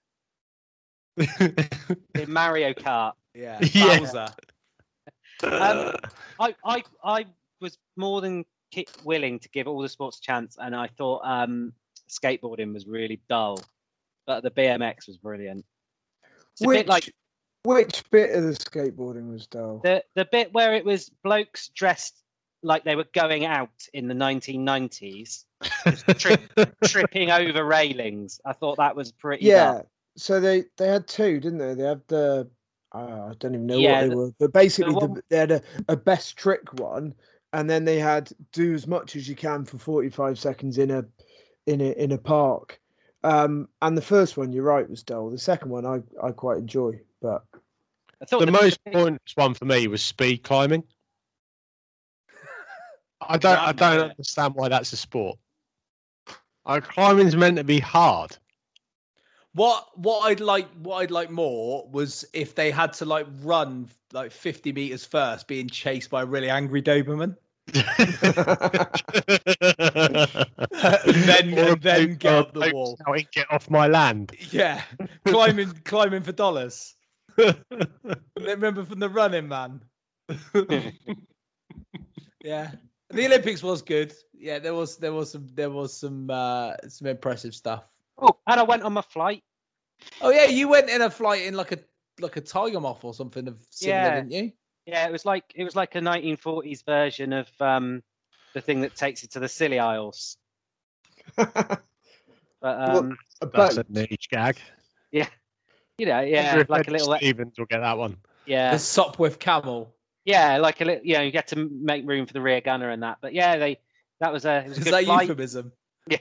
In Mario Kart. Yeah. Bowser. um, I, I, I was more than willing to give all the sports a chance, and I thought um, skateboarding was really dull, but the B M X was brilliant. It's a which, bit like which bit of the skateboarding was dull? the the bit where it was blokes dressed like they were going out in the nineteen nineties, tri- tripping over railings. I thought that was pretty. Yeah. dull. So they they had two, didn't they? They had the uh, I don't even know Yeah, what they the- were, but basically the one- the, they had a, a best trick one, and then they had do as much as you can for forty-five seconds in a in a in a park. Um, and the first one, you're right, was dull. The second one, I I quite enjoy, but I thought The the, most pointless one for me was speed climbing. I don't, I don't understand why that's a sport. Uh, climbing's meant to be hard. What what I'd like what I'd like more was if they had to like run like fifty meters first, being chased by a really angry Doberman. and then Or a and then bloke- get or a up the bloke wall. shouting, "Get off my land!" Yeah, climbing climbing for dollars. Remember from the Running Man. Yeah, the Olympics was good. Yeah, there was there was some there was some uh, some impressive stuff. oh, and I went on my flight. Oh yeah, you went in a flight in like a like a Tiger Moth or something of similar, Yeah. didn't you? Yeah, it was like it was like a nineteen forties version of um, the thing that takes you to the Scilly Isles. But um, That's a niche gag. yeah, you know, yeah, Wonder if like a Ed little, Stevens will get that one. yeah, The Sopwith Camel. yeah, like a little, you know, you get to make room for the rear gunner and that. But yeah, they that was a it was a Is good that flight. euphemism? Yeah.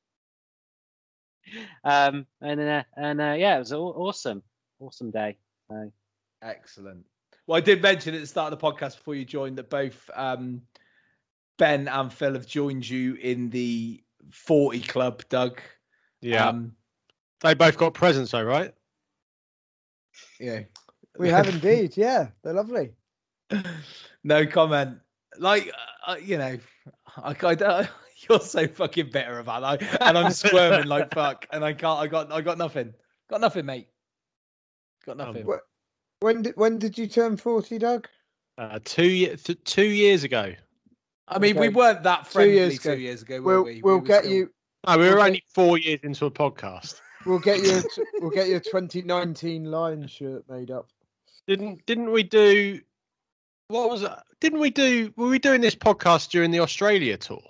Um, and uh, and uh, yeah, it was aw- awesome, awesome day. So, Excellent. Well, I did mention at the start of the podcast before you joined that both um, Ben and Phil have joined you in the forty club, Doug. Yeah, Um, they both got presents, though, right? yeah. we have indeed. Yeah, they're lovely. No comment. Like, uh, you know, I, I don't, you're so fucking bitter about that, and I'm squirming like fuck, and I can't. I got. I got nothing. Got nothing, mate. Got nothing. What- When did when did you turn forty, Doug? Uh, two ye- th- two years ago. I mean, we Okay. weren't that Two friendly years two ago. years ago, were We'll we? we'll We were get still- you. No, we were Okay. only four years into a podcast. We'll get you. a t- We'll get your twenty nineteen Lions shirt made up. Didn't didn't we do? What was it? Didn't we do? Were we doing this podcast during the Australia tour?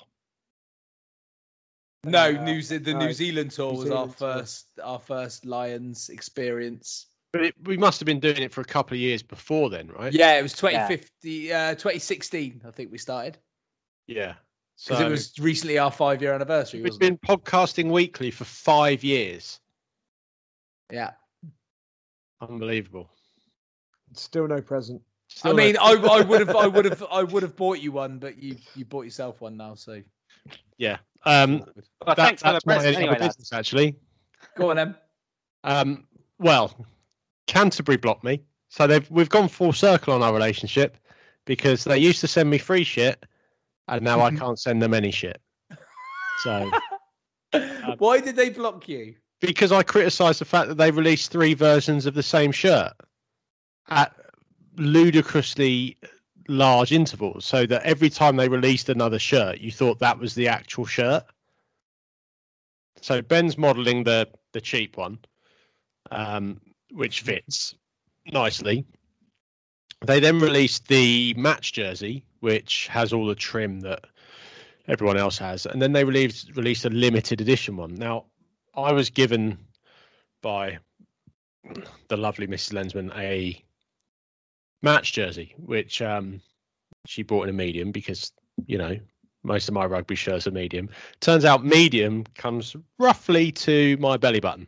No, Uh, New Ze- the no, New Zealand tour New was our Zealand tour. first our first Lions experience. But it, we must have been doing it for a couple of years before then, right? Yeah, it was twenty fifty, uh, twenty sixteen. I think we started Yeah. because So it was recently our five year anniversary. we've Wasn't been podcasting weekly for five years. it? Yeah. Unbelievable. Still no present. Still I mean, no- I, I would have, I would have, I would have bought you one, but you, you bought yourself one now. So yeah. Um, well, that- thanks for the that's my present other anyway, lads. business, actually. go on, Em. Um, well, Canterbury blocked me, so they've we've gone full circle on our relationship because they used to send me free shit, and now I can't send them any shit. So Why did they block you? because I criticised the fact that they released three versions of the same shirt at ludicrously large intervals, so that every time they released another shirt, you thought that was the actual shirt. So Ben's modelling the the cheap one, um, which fits nicely. They then released the match jersey, which has all the trim that everyone else has, and then they released released a limited edition one. Now, I was given by the lovely Missus Lensman a match jersey, which um, she bought in a medium because, you know, most of my rugby shirts are medium. Turns out medium comes roughly to my belly button.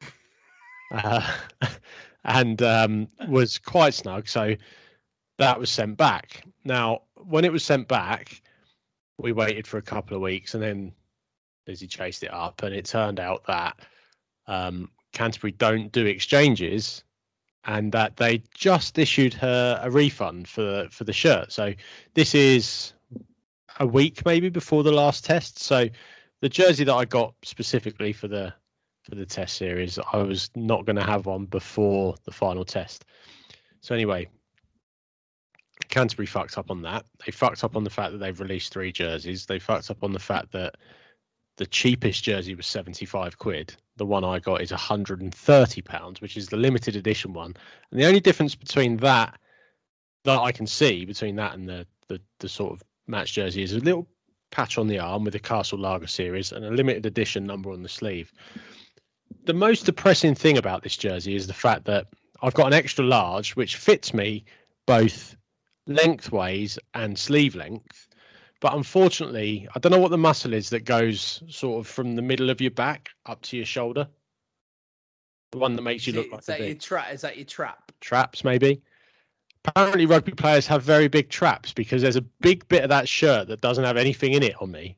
Uh, and um, was quite snug. So that was sent back. Now, when it was sent back, we waited for a couple of weeks and then Lizzie chased it up. And it turned out that um, Canterbury don't do exchanges and that they just issued her a refund for, for the shirt. So this is a week maybe before the last test. So the jersey that I got specifically for the for the test series, I was not going to have one before the final test. So anyway, Canterbury fucked up on that. They fucked up on the fact that they've released three jerseys. They fucked up on the fact that the cheapest jersey was seventy-five quid. The one I got is one hundred thirty pounds, which is the limited edition one. And the only difference between that that I can see between that and the the, the sort of match jersey is a little patch on the arm with the Castle Lager series and a limited edition number on the sleeve. The most depressing thing about this jersey is the fact that I've got an extra large, which fits me both lengthways and sleeve length. But unfortunately, I don't know what the muscle is that goes sort of from the middle of your back up to your shoulder. The one that makes you look like is that a your big trap? Is that your trap? Traps, maybe. Apparently, rugby players have very big traps because there's a big bit of that shirt that doesn't have anything in it on me,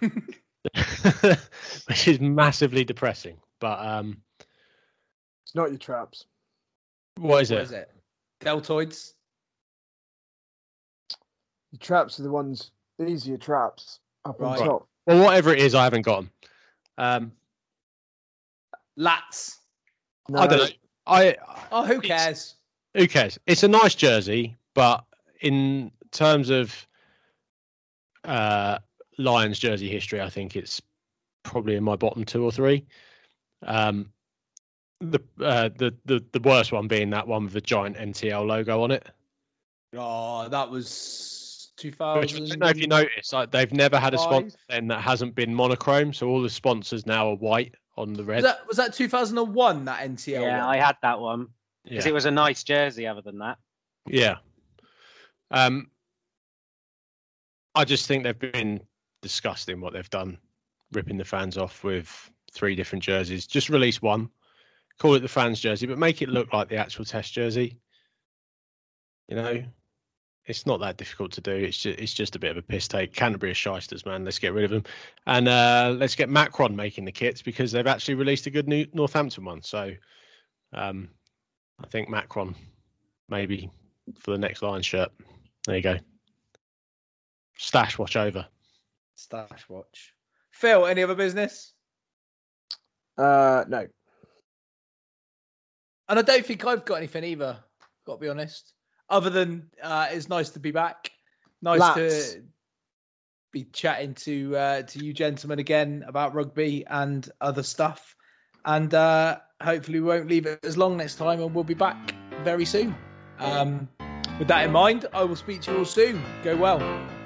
which is massively depressing. But um, it's not your traps. What is what it? Is it deltoids? Your traps are the ones. These are your traps up Right. on top. Well, whatever it is, I haven't got them. Um, Lats. No, I don't know. I Oh, who cares? who cares? It's a nice jersey, but in terms of uh, Lions jersey history, I think it's probably in my bottom two or three. Um, the uh, the the the worst one being that one with the giant N T L logo on it. Oh, that was two Which I thousand. don't know if you noticed, like, they've never had a sponsor then that hasn't been monochrome, so all the sponsors now are white on the red. Was that was that two thousand one? That N T L. Yeah, one? I had that one because Yeah. it was a nice jersey. Other than that, Yeah. Um, I just think they've been disgusting what they've done, ripping the fans off with three different jerseys. Just release one, call it the fans jersey, but make it look like the actual test jersey. You know, it's not that difficult to do. It's just, it's just a bit of a piss take. Canterbury are shysters, man. Let's get rid of them. And uh, let's get Macron making the kits because they've actually released a good new Northampton one. So um, I think Macron maybe for the next Lions shirt. There you go. Stash watch over. Stash watch. Phil, any other business? Uh, no. And I don't think I've got anything either. Got to be honest. Other than uh, it's nice to be back. Nice Lads. to be chatting to uh, to you gentlemen again about rugby and other stuff. And uh, hopefully we won't leave it as long next time, and we'll be back very soon. Um, with that in mind, I will speak to you all soon. Go well.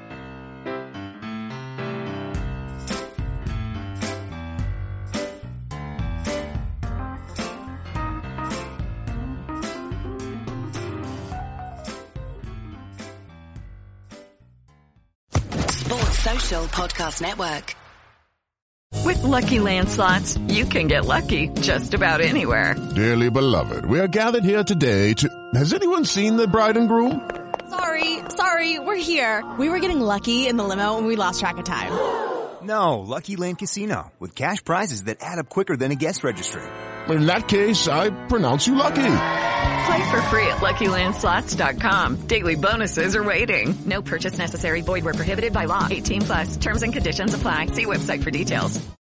Sports Social Podcast Network. With Lucky Land Slots, you can get lucky just about anywhere. Dearly beloved, we are gathered here today to... Has anyone seen the bride and groom? Sorry, sorry, we're here. We were getting lucky in the limo and we lost track of time. No, Lucky Land Casino, with cash prizes that add up quicker than a guest registry. In that case, I pronounce you lucky. Play for free at Lucky Land Slots dot com. Daily bonuses are waiting. No purchase necessary. Void where prohibited by law. eighteen plus. Terms and conditions apply. See website for details.